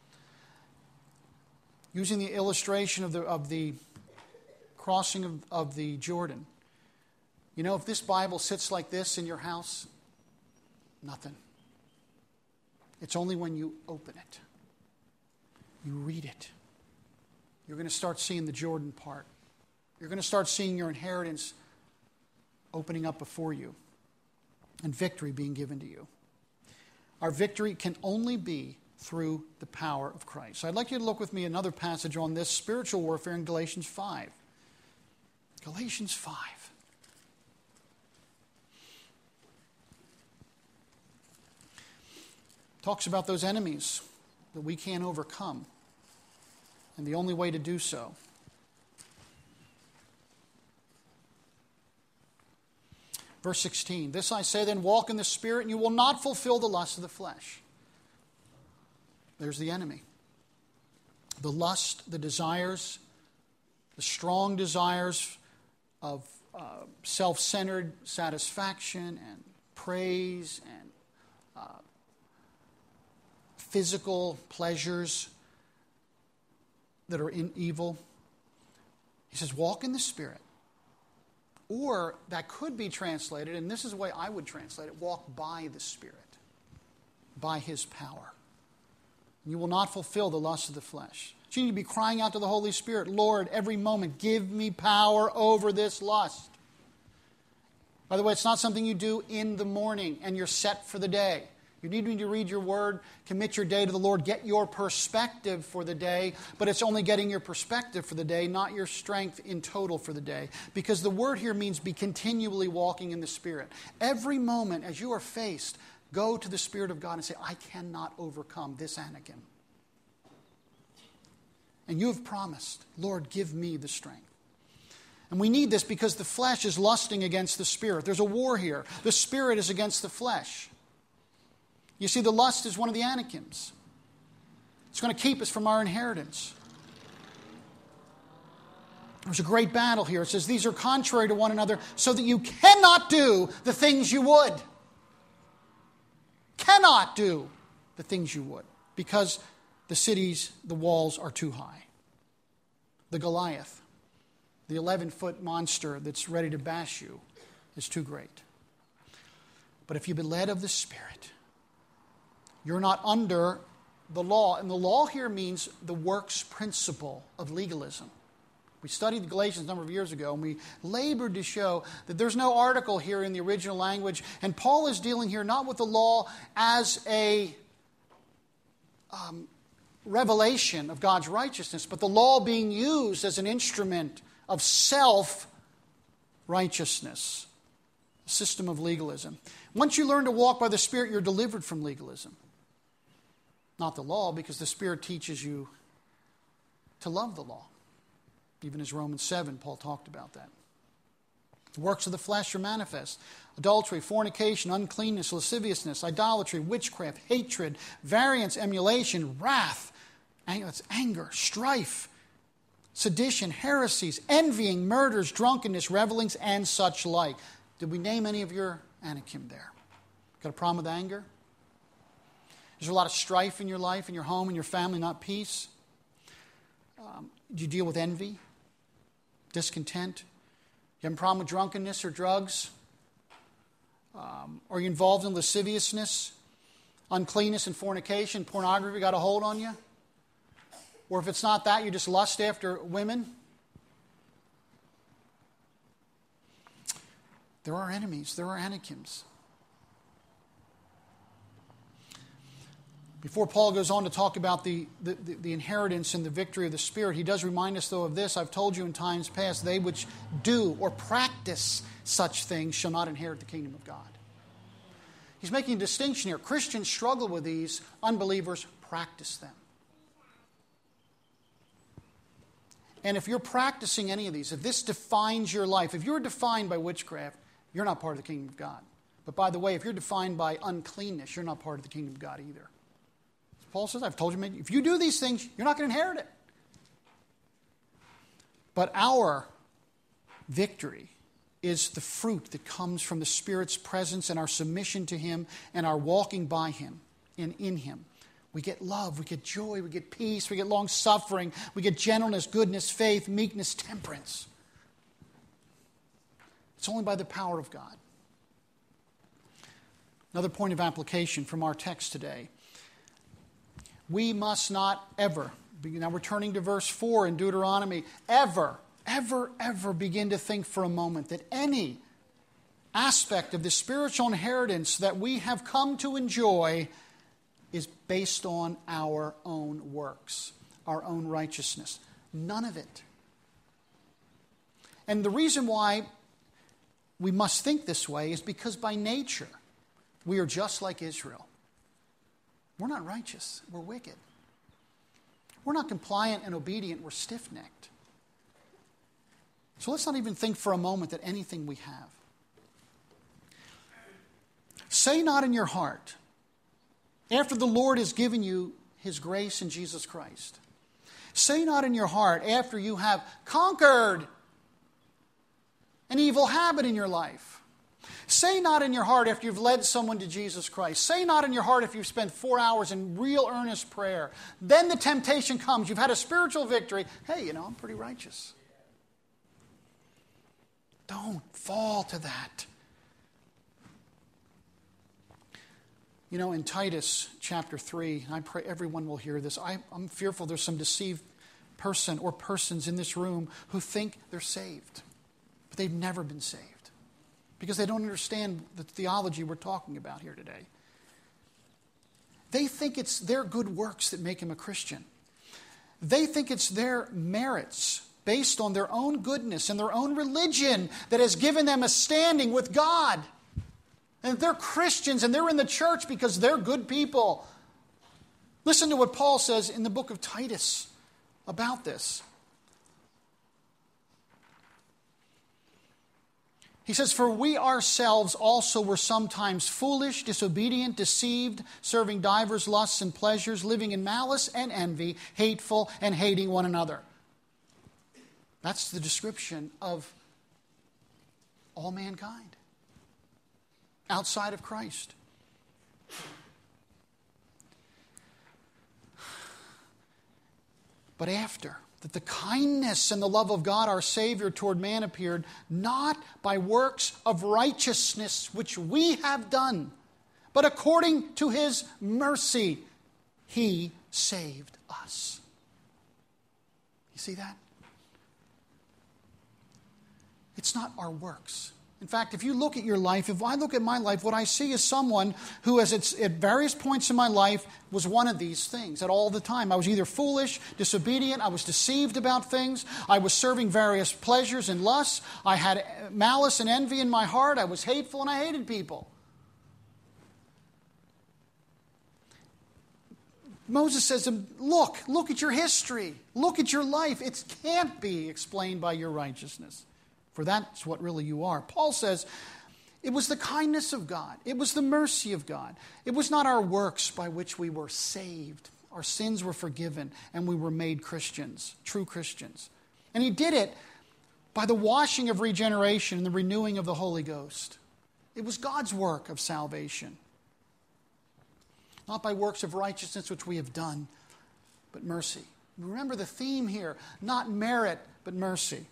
Using the illustration of the crossing of the Jordan. You know, if this Bible sits like this in your house, nothing. It's only when you open it, you read it, you're going to start seeing the Jordan part. You're going to start seeing your inheritance opening up before you and victory being given to you. Our victory can only be through the power of Christ. So I'd like you to look with me another passage on this spiritual warfare in Galatians 5. Galatians 5. Talks about those enemies that we can't overcome and the only way to do so. Verse 16, this I say then, walk in the Spirit, and you will not fulfill the lust of the flesh. There's the enemy. The lust, the desires, the strong desires of self-centered satisfaction and praise and physical pleasures that are in evil. He says, walk in the Spirit. Or that could be translated, and this is the way I would translate it, walk by the Spirit, by his power. You will not fulfill the lust of the flesh. So you need to be crying out to the Holy Spirit, Lord, every moment, give me power over this lust. By the way, it's not something you do in the morning and you're set for the day. You need to read your word, commit your day to the Lord, get your perspective for the day, but it's only getting your perspective for the day, not your strength in total for the day. Because the word here means be continually walking in the Spirit. Every moment as you are faced, go to the Spirit of God and say, I cannot overcome this Anakim. And you have promised, Lord, give me the strength. And we need this because the flesh is lusting against the Spirit. There's a war here. The Spirit is against the flesh. You see, the lust is one of the Anakims. It's going to keep us from our inheritance. There's a great battle here. It says, these are contrary to one another, so that you cannot do the things you would. Cannot do the things you would. Because the cities, the walls are too high. The Goliath, the 11-foot monster that's ready to bash you, is too great. But if you've been led of the Spirit, you're not under the law. And the law here means the works principle of legalism. We studied Galatians a number of years ago, and we labored to show that there's no article here in the original language, and Paul is dealing here not with the law as a revelation of God's righteousness, but the law being used as an instrument of self-righteousness, a system of legalism. Once you learn to walk by the Spirit, you're delivered from legalism. Not the law, because the Spirit teaches you to love the law. Even as Romans 7, Paul talked about that. The works of the flesh are manifest: adultery, fornication, uncleanness, lasciviousness, idolatry, witchcraft, hatred, variance, emulation, wrath, anger, strife, sedition, heresies, envying, murders, drunkenness, revelings, and such like. Did we name any of your anakim there? Got a problem with anger? Is there a lot of strife in your life, in your home, in your family, not peace? Do you deal with envy, discontent? You have a problem with drunkenness or drugs? Are you involved in lasciviousness, uncleanness, and fornication? Pornography got a hold on you? Or if it's not that, you just lust after women? There are enemies. There are anakims. Before Paul goes on to talk about the inheritance and the victory of the Spirit, he does remind us, though, of this. I've told you in times past, they which do or practice such things shall not inherit the kingdom of God. He's making a distinction here. Christians struggle with these. Unbelievers practice them. And if you're practicing any of these, if this defines your life, if you're defined by witchcraft, you're not part of the kingdom of God. But by the way, if you're defined by uncleanness, you're not part of the kingdom of God either. Paul says, I've told you, if you do these things, you're not going to inherit it. But our victory is the fruit that comes from the Spirit's presence and our submission to Him and our walking by Him and in Him. We get love, we get joy, we get peace, we get long-suffering, we get gentleness, goodness, faith, meekness, temperance. It's only by the power of God. Another point of application from our text today. We must not ever, now we're turning to verse 4 in Deuteronomy, ever begin to think for a moment that any aspect of the spiritual inheritance that we have come to enjoy is based on our own works, our own righteousness. None of it. And the reason why we must think this way is because by nature we are just like Israel. We're not righteous. We're wicked. We're not compliant and obedient. We're stiff-necked. So let's not even think for a moment that anything we have. Say not in your heart, after the Lord has given you His grace in Jesus Christ. Say not in your heart, after you have conquered an evil habit in your life. Say not in your heart after you've led someone to Jesus Christ. Say not in your heart if you've spent 4 hours in real earnest prayer. Then the temptation comes. You've had a spiritual victory. Hey, I'm pretty righteous. Don't fall to that. In Titus chapter 3, I pray everyone will hear this. I'm fearful there's some deceived person or persons in this room who think they're saved, but they've never been saved. Because they don't understand the theology we're talking about here today. They think it's their good works that make him a Christian. They think it's their merits based on their own goodness and their own religion that has given them a standing with God. And they're Christians and they're in the church because they're good people. Listen to what Paul says in the book of Titus about this. He says, for we ourselves also were sometimes foolish, disobedient, deceived, serving divers lusts and pleasures, living in malice and envy, hateful and hating one another. That's the description of all mankind outside of Christ. But after that the kindness and the love of God our Savior toward man appeared, not by works of righteousness which we have done, but according to His mercy, He saved us. You see that? It's not our works. In fact, if you look at your life, if I look at my life, what I see is someone who at various points in my life was one of these things at all the time. I was either foolish, disobedient, I was deceived about things, I was serving various pleasures and lusts, I had malice and envy in my heart, I was hateful and I hated people. Moses says to him, look at your history, look at your life. It can't be explained by your righteousness. For that's what really you are. Paul says, it was the kindness of God. It was the mercy of God. It was not our works by which we were saved. Our sins were forgiven and we were made Christians, true Christians. And he did it by the washing of regeneration and the renewing of the Holy Ghost. It was God's work of salvation. Not by works of righteousness which we have done, but mercy. Remember the theme here, not merit, but mercy.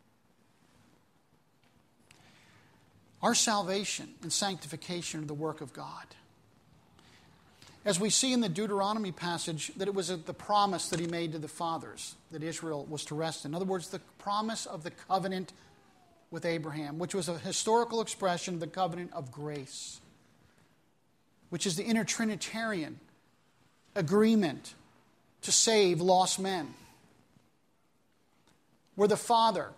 Our salvation and sanctification are the work of God. As we see in the Deuteronomy passage, that it was the promise that he made to the fathers that Israel was to rest in. In other words, the promise of the covenant with Abraham, which was a historical expression of the covenant of grace, which is the intertrinitarian agreement to save lost men, where the Father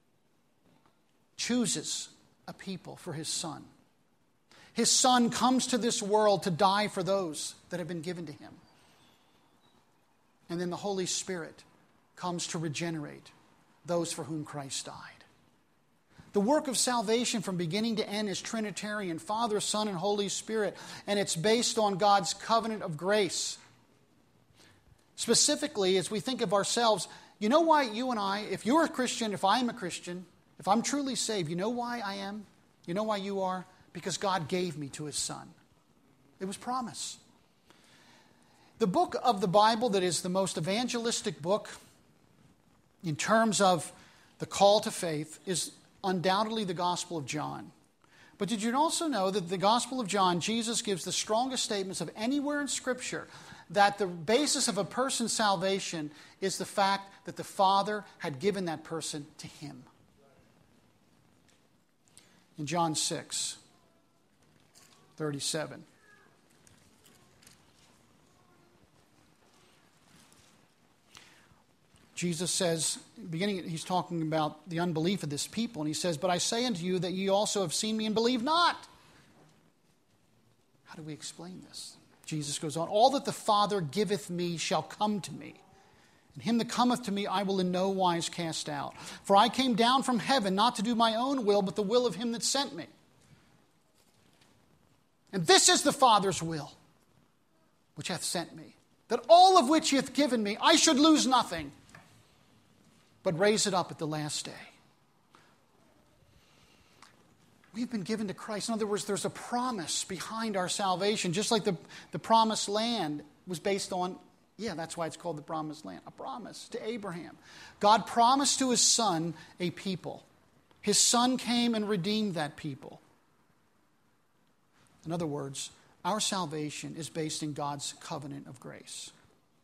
chooses a people for his Son. His Son comes to this world to die for those that have been given to him. And then the Holy Spirit comes to regenerate those for whom Christ died. The work of salvation from beginning to end is Trinitarian, Father, Son, and Holy Spirit, and it's based on God's covenant of grace. Specifically, as we think of ourselves, you know why you and I, if you're a Christian, if I'm a Christian, if I'm truly saved, you know why I am? You know why you are? Because God gave me to his Son. It was promise. The book of the Bible that is the most evangelistic book in terms of the call to faith is undoubtedly the Gospel of John. But did you also know that the Gospel of John, Jesus gives the strongest statements of anywhere in Scripture that the basis of a person's salvation is the fact that the Father had given that person to him. In John 6:37. Jesus says, beginning, he's talking about the unbelief of this people, and he says, "But I say unto you that ye also have seen me and believe not." How do we explain this? Jesus goes on, "All that the Father giveth me shall come to me. And him that cometh to me I will in no wise cast out. For I came down from heaven not to do my own will, but the will of him that sent me. And this is the Father's will, which hath sent me, that all of which he hath given me, I should lose nothing, but raise it up at the last day." We've been given to Christ. In other words, there's a promise behind our salvation, just like the promised land was based on, that's why it's called the promised land, a promise to Abraham. God promised to his Son a people. His Son came and redeemed that people. In other words, our salvation is based in God's covenant of grace.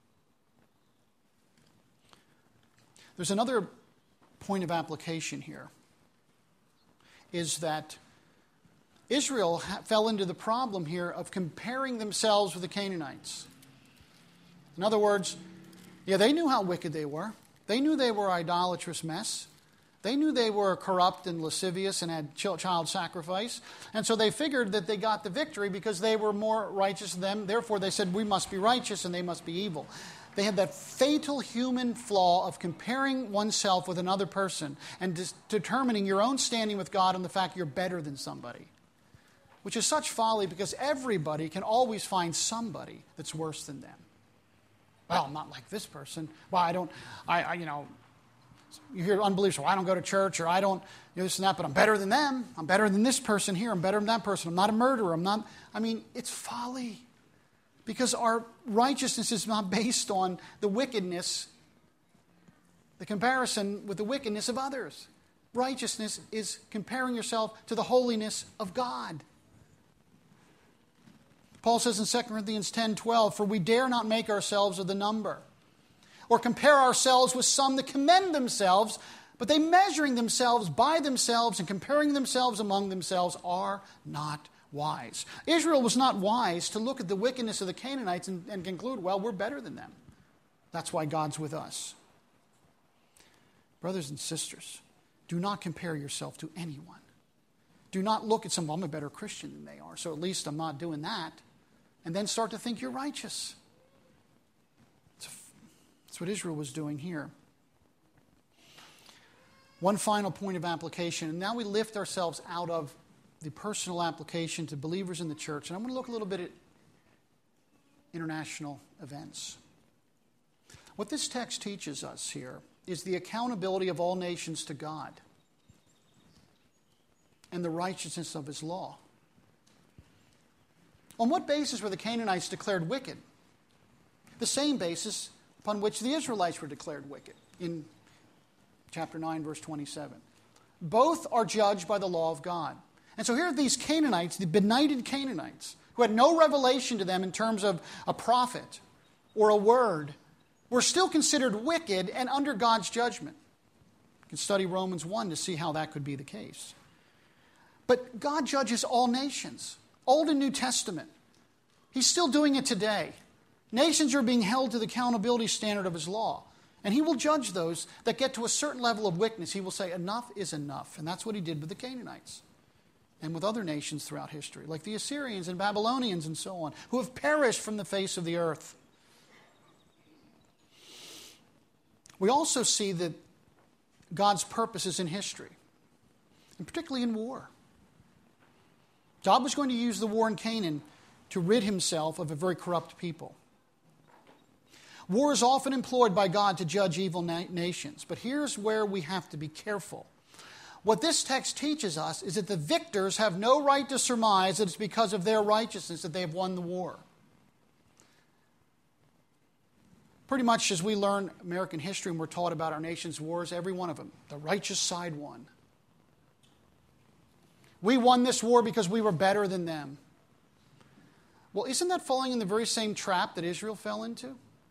There's another point of application here, is that Israel fell into the problem here of comparing themselves with the Canaanites. In other words, they knew how wicked they were. They knew they were an idolatrous mess. They knew they were corrupt and lascivious and had child sacrifice. And so they figured that they got the victory because they were more righteous than them. Therefore, they said, we must be righteous and they must be evil. They had that fatal human flaw of comparing oneself with another person and determining your own standing with God on the fact you're better than somebody, which is such folly because everybody can always find somebody that's worse than them. Well, I'm not like this person. Well, you hear unbelievers, well, I don't go to church, or I don't this and that, but I'm better than them. I'm better than this person here. I'm better than that person. I'm not a murderer. It's folly. Because our righteousness is not based on the wickedness, the comparison with the wickedness of others. Righteousness is comparing yourself to the holiness of God. Paul says in 2 Corinthians 10:12, "For we dare not make ourselves of the number, or compare ourselves with some that commend themselves, But they measuring themselves by themselves and comparing themselves among themselves are not wise. Israel was not wise to look at the wickedness of the Canaanites and conclude, well, we're better than them. That's why God's with us. Brothers and sisters, do not compare yourself to anyone. Do not look at someone, well, I'm a better Christian than they are, so at least I'm not doing that. And then start to think you're righteous. That's what Israel was doing here. One final point of application, and now we lift ourselves out of the personal application to believers in the church, and I'm going to look a little bit at international events. What this text teaches us here is the accountability of all nations to God and the righteousness of His law. On what basis were the Canaanites declared wicked? The same basis upon which the Israelites were declared wicked in chapter 9, verse 27. Both are judged by the law of God. And so here are these Canaanites, the benighted Canaanites, who had no revelation to them in terms of a prophet or a word, were still considered wicked and under God's judgment. You can study Romans 1 to see how that could be the case. But God judges all nations, Old and New Testament. He's still doing it today. Nations are being held to the accountability standard of His law. And He will judge those that get to a certain level of wickedness. He will say, enough is enough. And that's what He did with the Canaanites and with other nations throughout history, like the Assyrians and Babylonians and so on, who have perished from the face of the earth. We also see that God's purposes in history, and particularly in war. God was going to use the war in Canaan to rid Himself of a very corrupt people. War is often employed by God to judge evil nations, but here's where we have to be careful. What this text teaches us is that the victors have no right to surmise that it's because of their righteousness that they have won the war. Pretty much as we learn American history and we're taught about our nation's wars, every one of them, the righteous side won. We won this war because we were better than them. Well, isn't that falling in the very same trap that Israel fell into?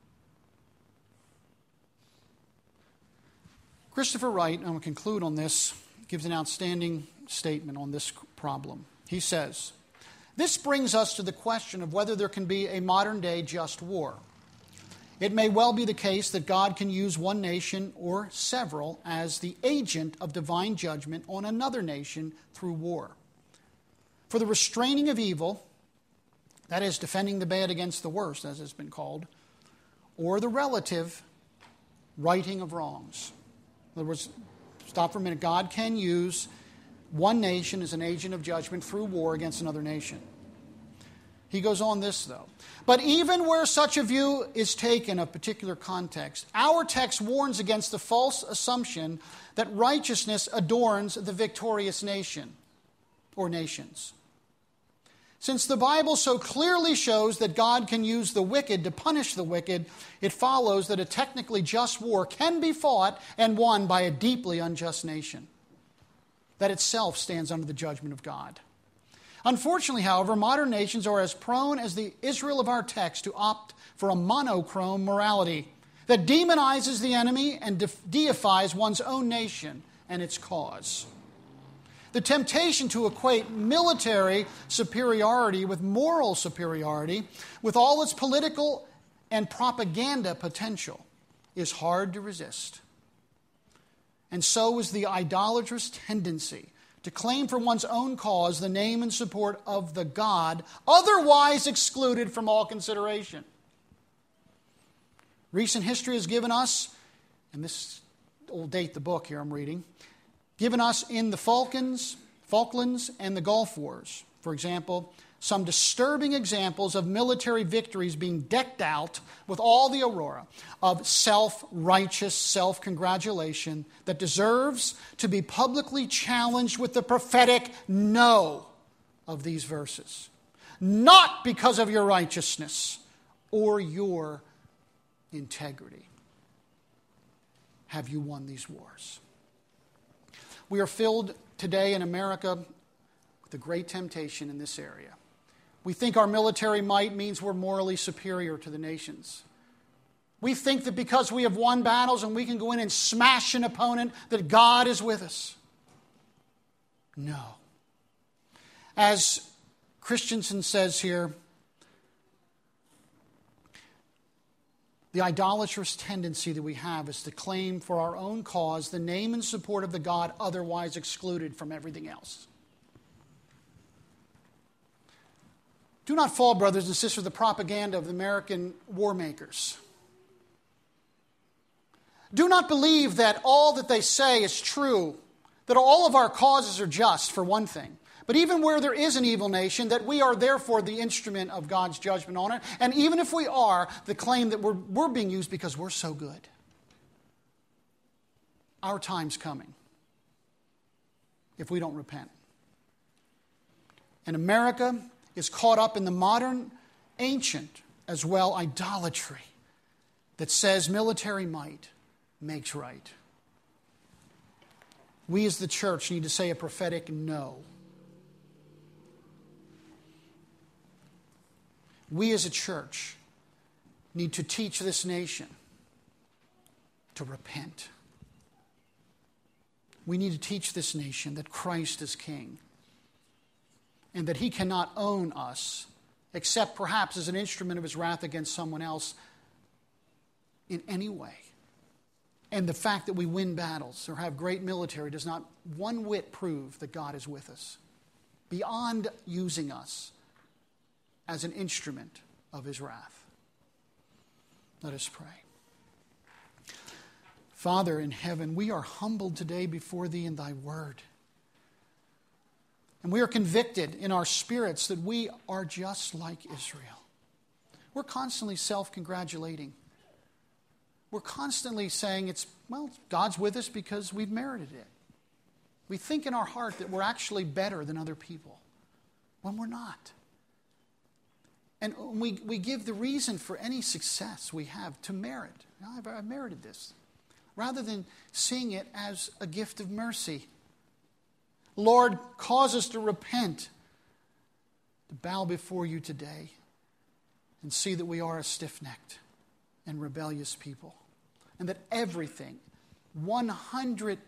Christopher Wright, and I'm going to conclude on this, gives an outstanding statement on this problem. He says, "This brings us to the question of whether there can be a modern-day just war. It may well be the case that God can use one nation or several as the agent of divine judgment on another nation through war. For the restraining of evil, that is, defending the bad against the worst, as it's been called, or the relative righting of wrongs." In other words, stop for a minute. God can use one nation as an agent of judgment through war against another nation. He goes on this, though. "But even where such a view is taken of particular context, our text warns against the false assumption that righteousness adorns the victorious nation or nations. Since the Bible so clearly shows that God can use the wicked to punish the wicked, it follows that a technically just war can be fought and won by a deeply unjust nation that itself stands under the judgment of God. Unfortunately, however, modern nations are as prone as the Israel of our text to opt for a monochrome morality that demonizes the enemy and deifies one's own nation and its cause. The temptation to equate military superiority with moral superiority, with all its political and propaganda potential, is hard to resist. And so is the idolatrous tendency to claim for one's own cause the name and support of the God otherwise excluded from all consideration. Recent history has given us, and this will date the book here I'm reading, given us in the Falklands and the Gulf Wars, for example, some disturbing examples of military victories being decked out with all the aurora of self-righteous self-congratulation that deserves to be publicly challenged with the prophetic no of these verses. Not because of your righteousness or your integrity have you won these wars. We are filled today in America with a great temptation in this area. We think our military might means we're morally superior to the nations. We think that because we have won battles and we can go in and smash an opponent, that God is with us. No. As Christensen says here, the idolatrous tendency that we have is to claim for our own cause the name and support of the God otherwise excluded from everything else. Do not fall, brothers and sisters, for the propaganda of the American war makers. Do not believe that all that they say is true, that all of our causes are just, for one thing. But even where there is an evil nation, that we are therefore the instrument of God's judgment on it. And even if we are, the claim that we're being used because we're so good. Our time's coming if we don't repent. And America is caught up in the modern, ancient, as well, idolatry that says military might makes right. We as the church need to say a prophetic no. We as a church need to teach this nation to repent. We need to teach this nation that Christ is King and that He cannot own us except perhaps as an instrument of His wrath against someone else in any way. And the fact that we win battles or have great military does not one whit prove that God is with us, beyond using us as an instrument of His wrath. Let us pray. Father in heaven, we are humbled today before Thee in Thy word. And we are convicted in our spirits that we are just like Israel. We're constantly self-congratulating. We're constantly saying God's with us because we've merited it. We think in our heart that we're actually better than other people when we're not. And we give the reason for any success we have to merit. I've merited this. Rather than seeing it as a gift of mercy. Lord, cause us to repent, to bow before You today, and see that we are a stiff-necked and rebellious people. And that everything, 100%,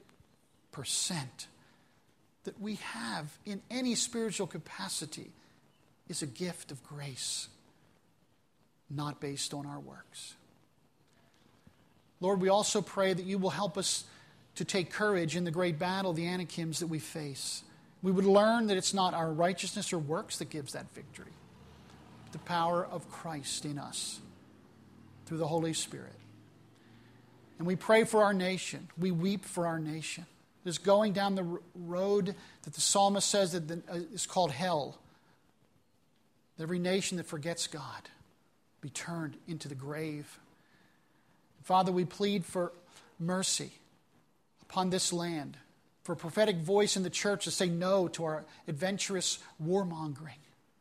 that we have in any spiritual capacity is a gift of grace, not based on our works. Lord, we also pray that You will help us to take courage in the great battle, the Anakims that we face. We would learn that it's not our righteousness or works that gives that victory, but the power of Christ in us through the Holy Spirit. And we pray for our nation. We weep for our nation. It's going down the road that the psalmist says that is called hell. Every nation that forgets God be turned into the grave. Father, we plead for mercy upon this land, for a prophetic voice in the church to say no to our adventurous warmongering.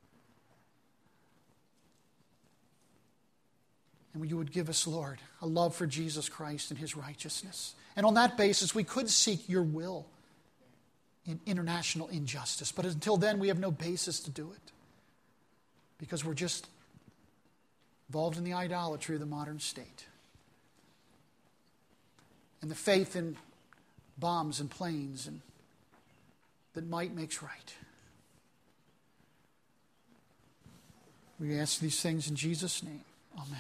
And You would give us, Lord, a love for Jesus Christ and His righteousness. And on that basis, we could seek Your will in international injustice. But until then, we have no basis to do it. Because we're just involved in the idolatry of the modern state. And the faith in bombs and planes and that might makes right. We ask these things in Jesus' name. Amen.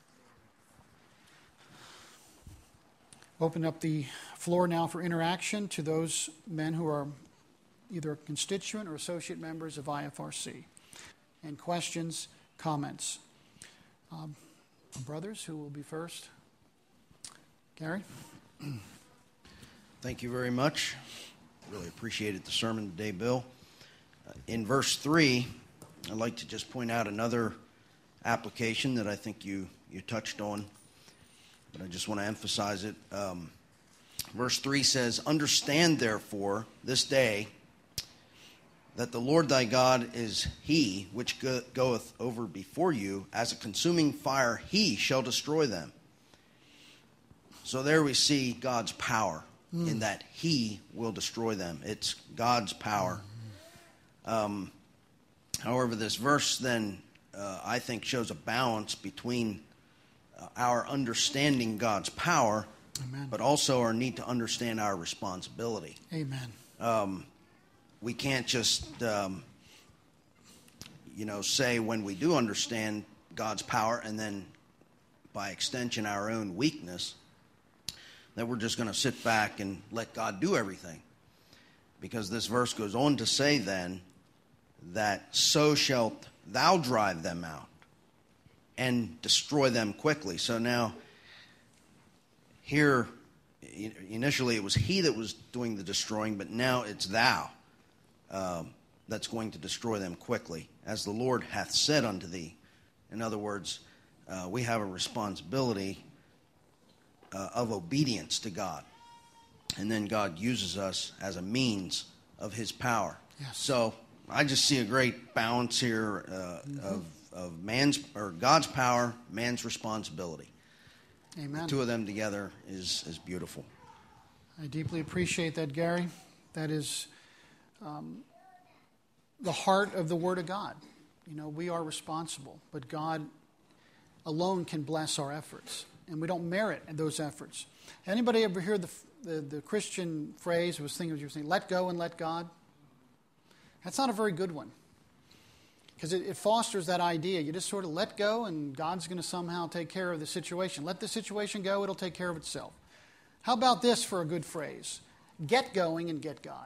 Open up the floor now for interaction to those men who are either constituent or associate members of IFRC. And questions, comments. Brothers, who will be first? Gary? Thank you very much. Really appreciated the sermon today, Bill. In verse 3, I'd like to just point out another application that I think you touched on, but I just want to emphasize it. Verse 3 says, "Understand therefore this day that the Lord thy God is He which goeth over before you as a consuming fire. He shall destroy them." So there we see God's power in that He will destroy them. It's God's power. However, this verse then, I think, shows a balance between our understanding God's power, Amen. but also our need to understand our responsibility. Amen. We can't just, say when we do understand God's power and then by extension our own weakness, that we're just going to sit back and let God do everything. Because this verse goes on to say then that so shalt thou drive them out and destroy them quickly. So now here, initially it was he that was doing the destroying, but now it's thou that's going to destroy them quickly, as the Lord hath said unto thee. In other words, we have a responsibility of obedience to God. And then God uses us as a means of his power. Yes. So I just see a great balance here of man's or God's power, man's responsibility. Amen. The two of them together is beautiful. I deeply appreciate that, Gary. That is the heart of the Word of God. We are responsible, but God alone can bless our efforts, and we don't merit those efforts. Anybody ever hear the Christian phrase? I was thinking what you were saying, let go and let God. That's not a very good one, because it fosters that idea. You just sort of let go, and God's going to somehow take care of the situation. Let the situation go, it'll take care of itself. How about this for a good phrase? Get going and get God.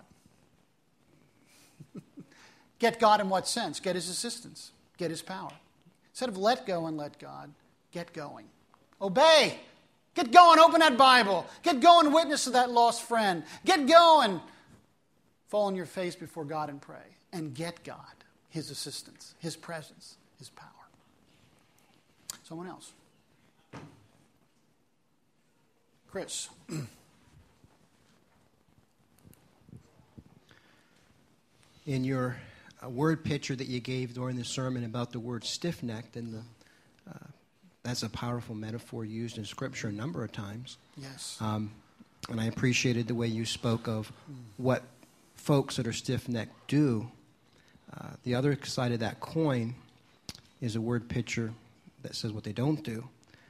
Get God in what sense? Get his assistance. Get his power. Instead of let go and let God, get going. Obey. Get going. Open that Bible. Get going. Witness to that lost friend. Get going. Fall on your face before God and pray. And get God, his assistance, his presence, his power. Someone else. Chris. In your word picture that you gave during the sermon about the word stiff-necked, and that's a powerful metaphor used in Scripture a number of times. Yes. And I appreciated the way you spoke of what folks that are stiff-necked do. The other side of that coin is a word picture that says what they don't do.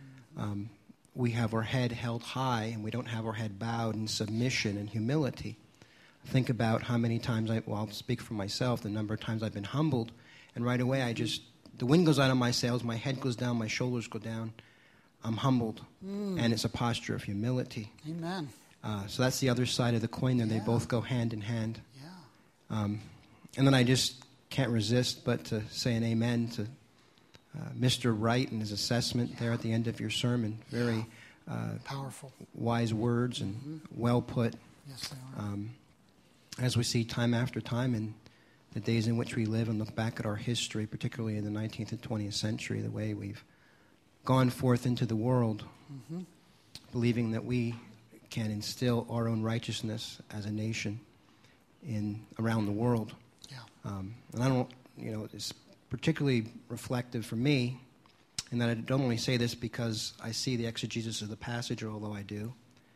We have our head held high, and we don't have our head bowed in submission and humility. Think about how many times I'll speak for myself, the number of times I've been humbled, and right away the wind goes out of my sails, my head goes down, my shoulders go down. I'm humbled, and it's a posture of humility. Amen. So that's the other side of the coin there. They both go hand in hand. Yeah. And then I just can't resist but to say an amen to Mr. Wright and his assessment there at the end of your sermon. Very powerful, wise words and well put. Yes, they are. As we see time after time in the days in which we live and look back at our history, particularly in the 19th and 20th century, the way we've gone forth into the world, believing that we can instill our own righteousness as a nation around the world. Yeah. And I don't, it's particularly reflective for me, in that I don't only say this because I see the exegesis of the passage, although I do.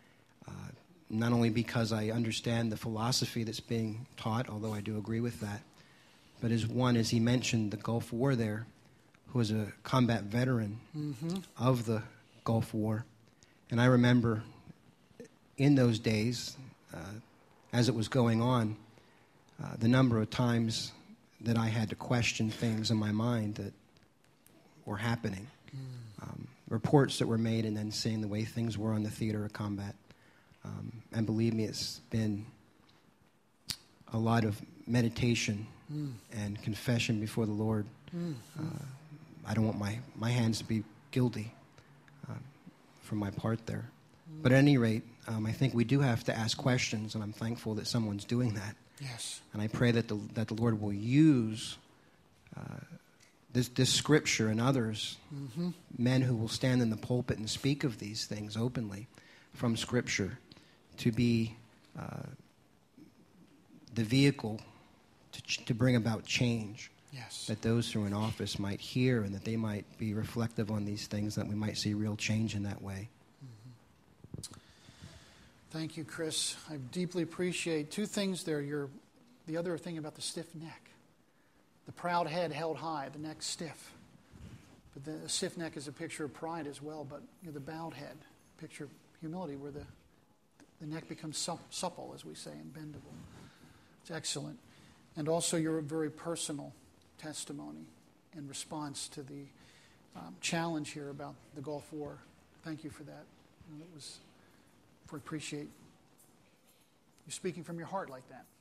Not only because I understand the philosophy that's being taught, although I do agree with that, but as he mentioned the Gulf War there, who was a combat veteran of the Gulf War. And I remember in those days, as it was going on, the number of times that I had to question things in my mind that were happening. Reports that were made, and then seeing the way things were on the theater of combat. And believe me, it's been a lot of meditation and confession before the Lord. I don't want my hands to be guilty for my part there. But at any rate, I think we do have to ask questions, and I'm thankful that someone's doing that. Yes. And I pray that the Lord will use this scripture and others, men who will stand in the pulpit and speak of these things openly from Scripture, to be the vehicle to bring about change. Yes. That those who are in office might hear, and that they might be reflective on these things, that we might see real change in that way. Thank you, Chris. I deeply appreciate two things there. The other thing about the stiff neck. The proud head held high, the neck stiff. But the stiff neck is a picture of pride as well, but the bowed head, picture of humility, where the neck becomes supple, as we say, and bendable. It's excellent. And also your very personal testimony in response to the challenge here about the Gulf War. Thank you for that. We appreciate you speaking from your heart like that.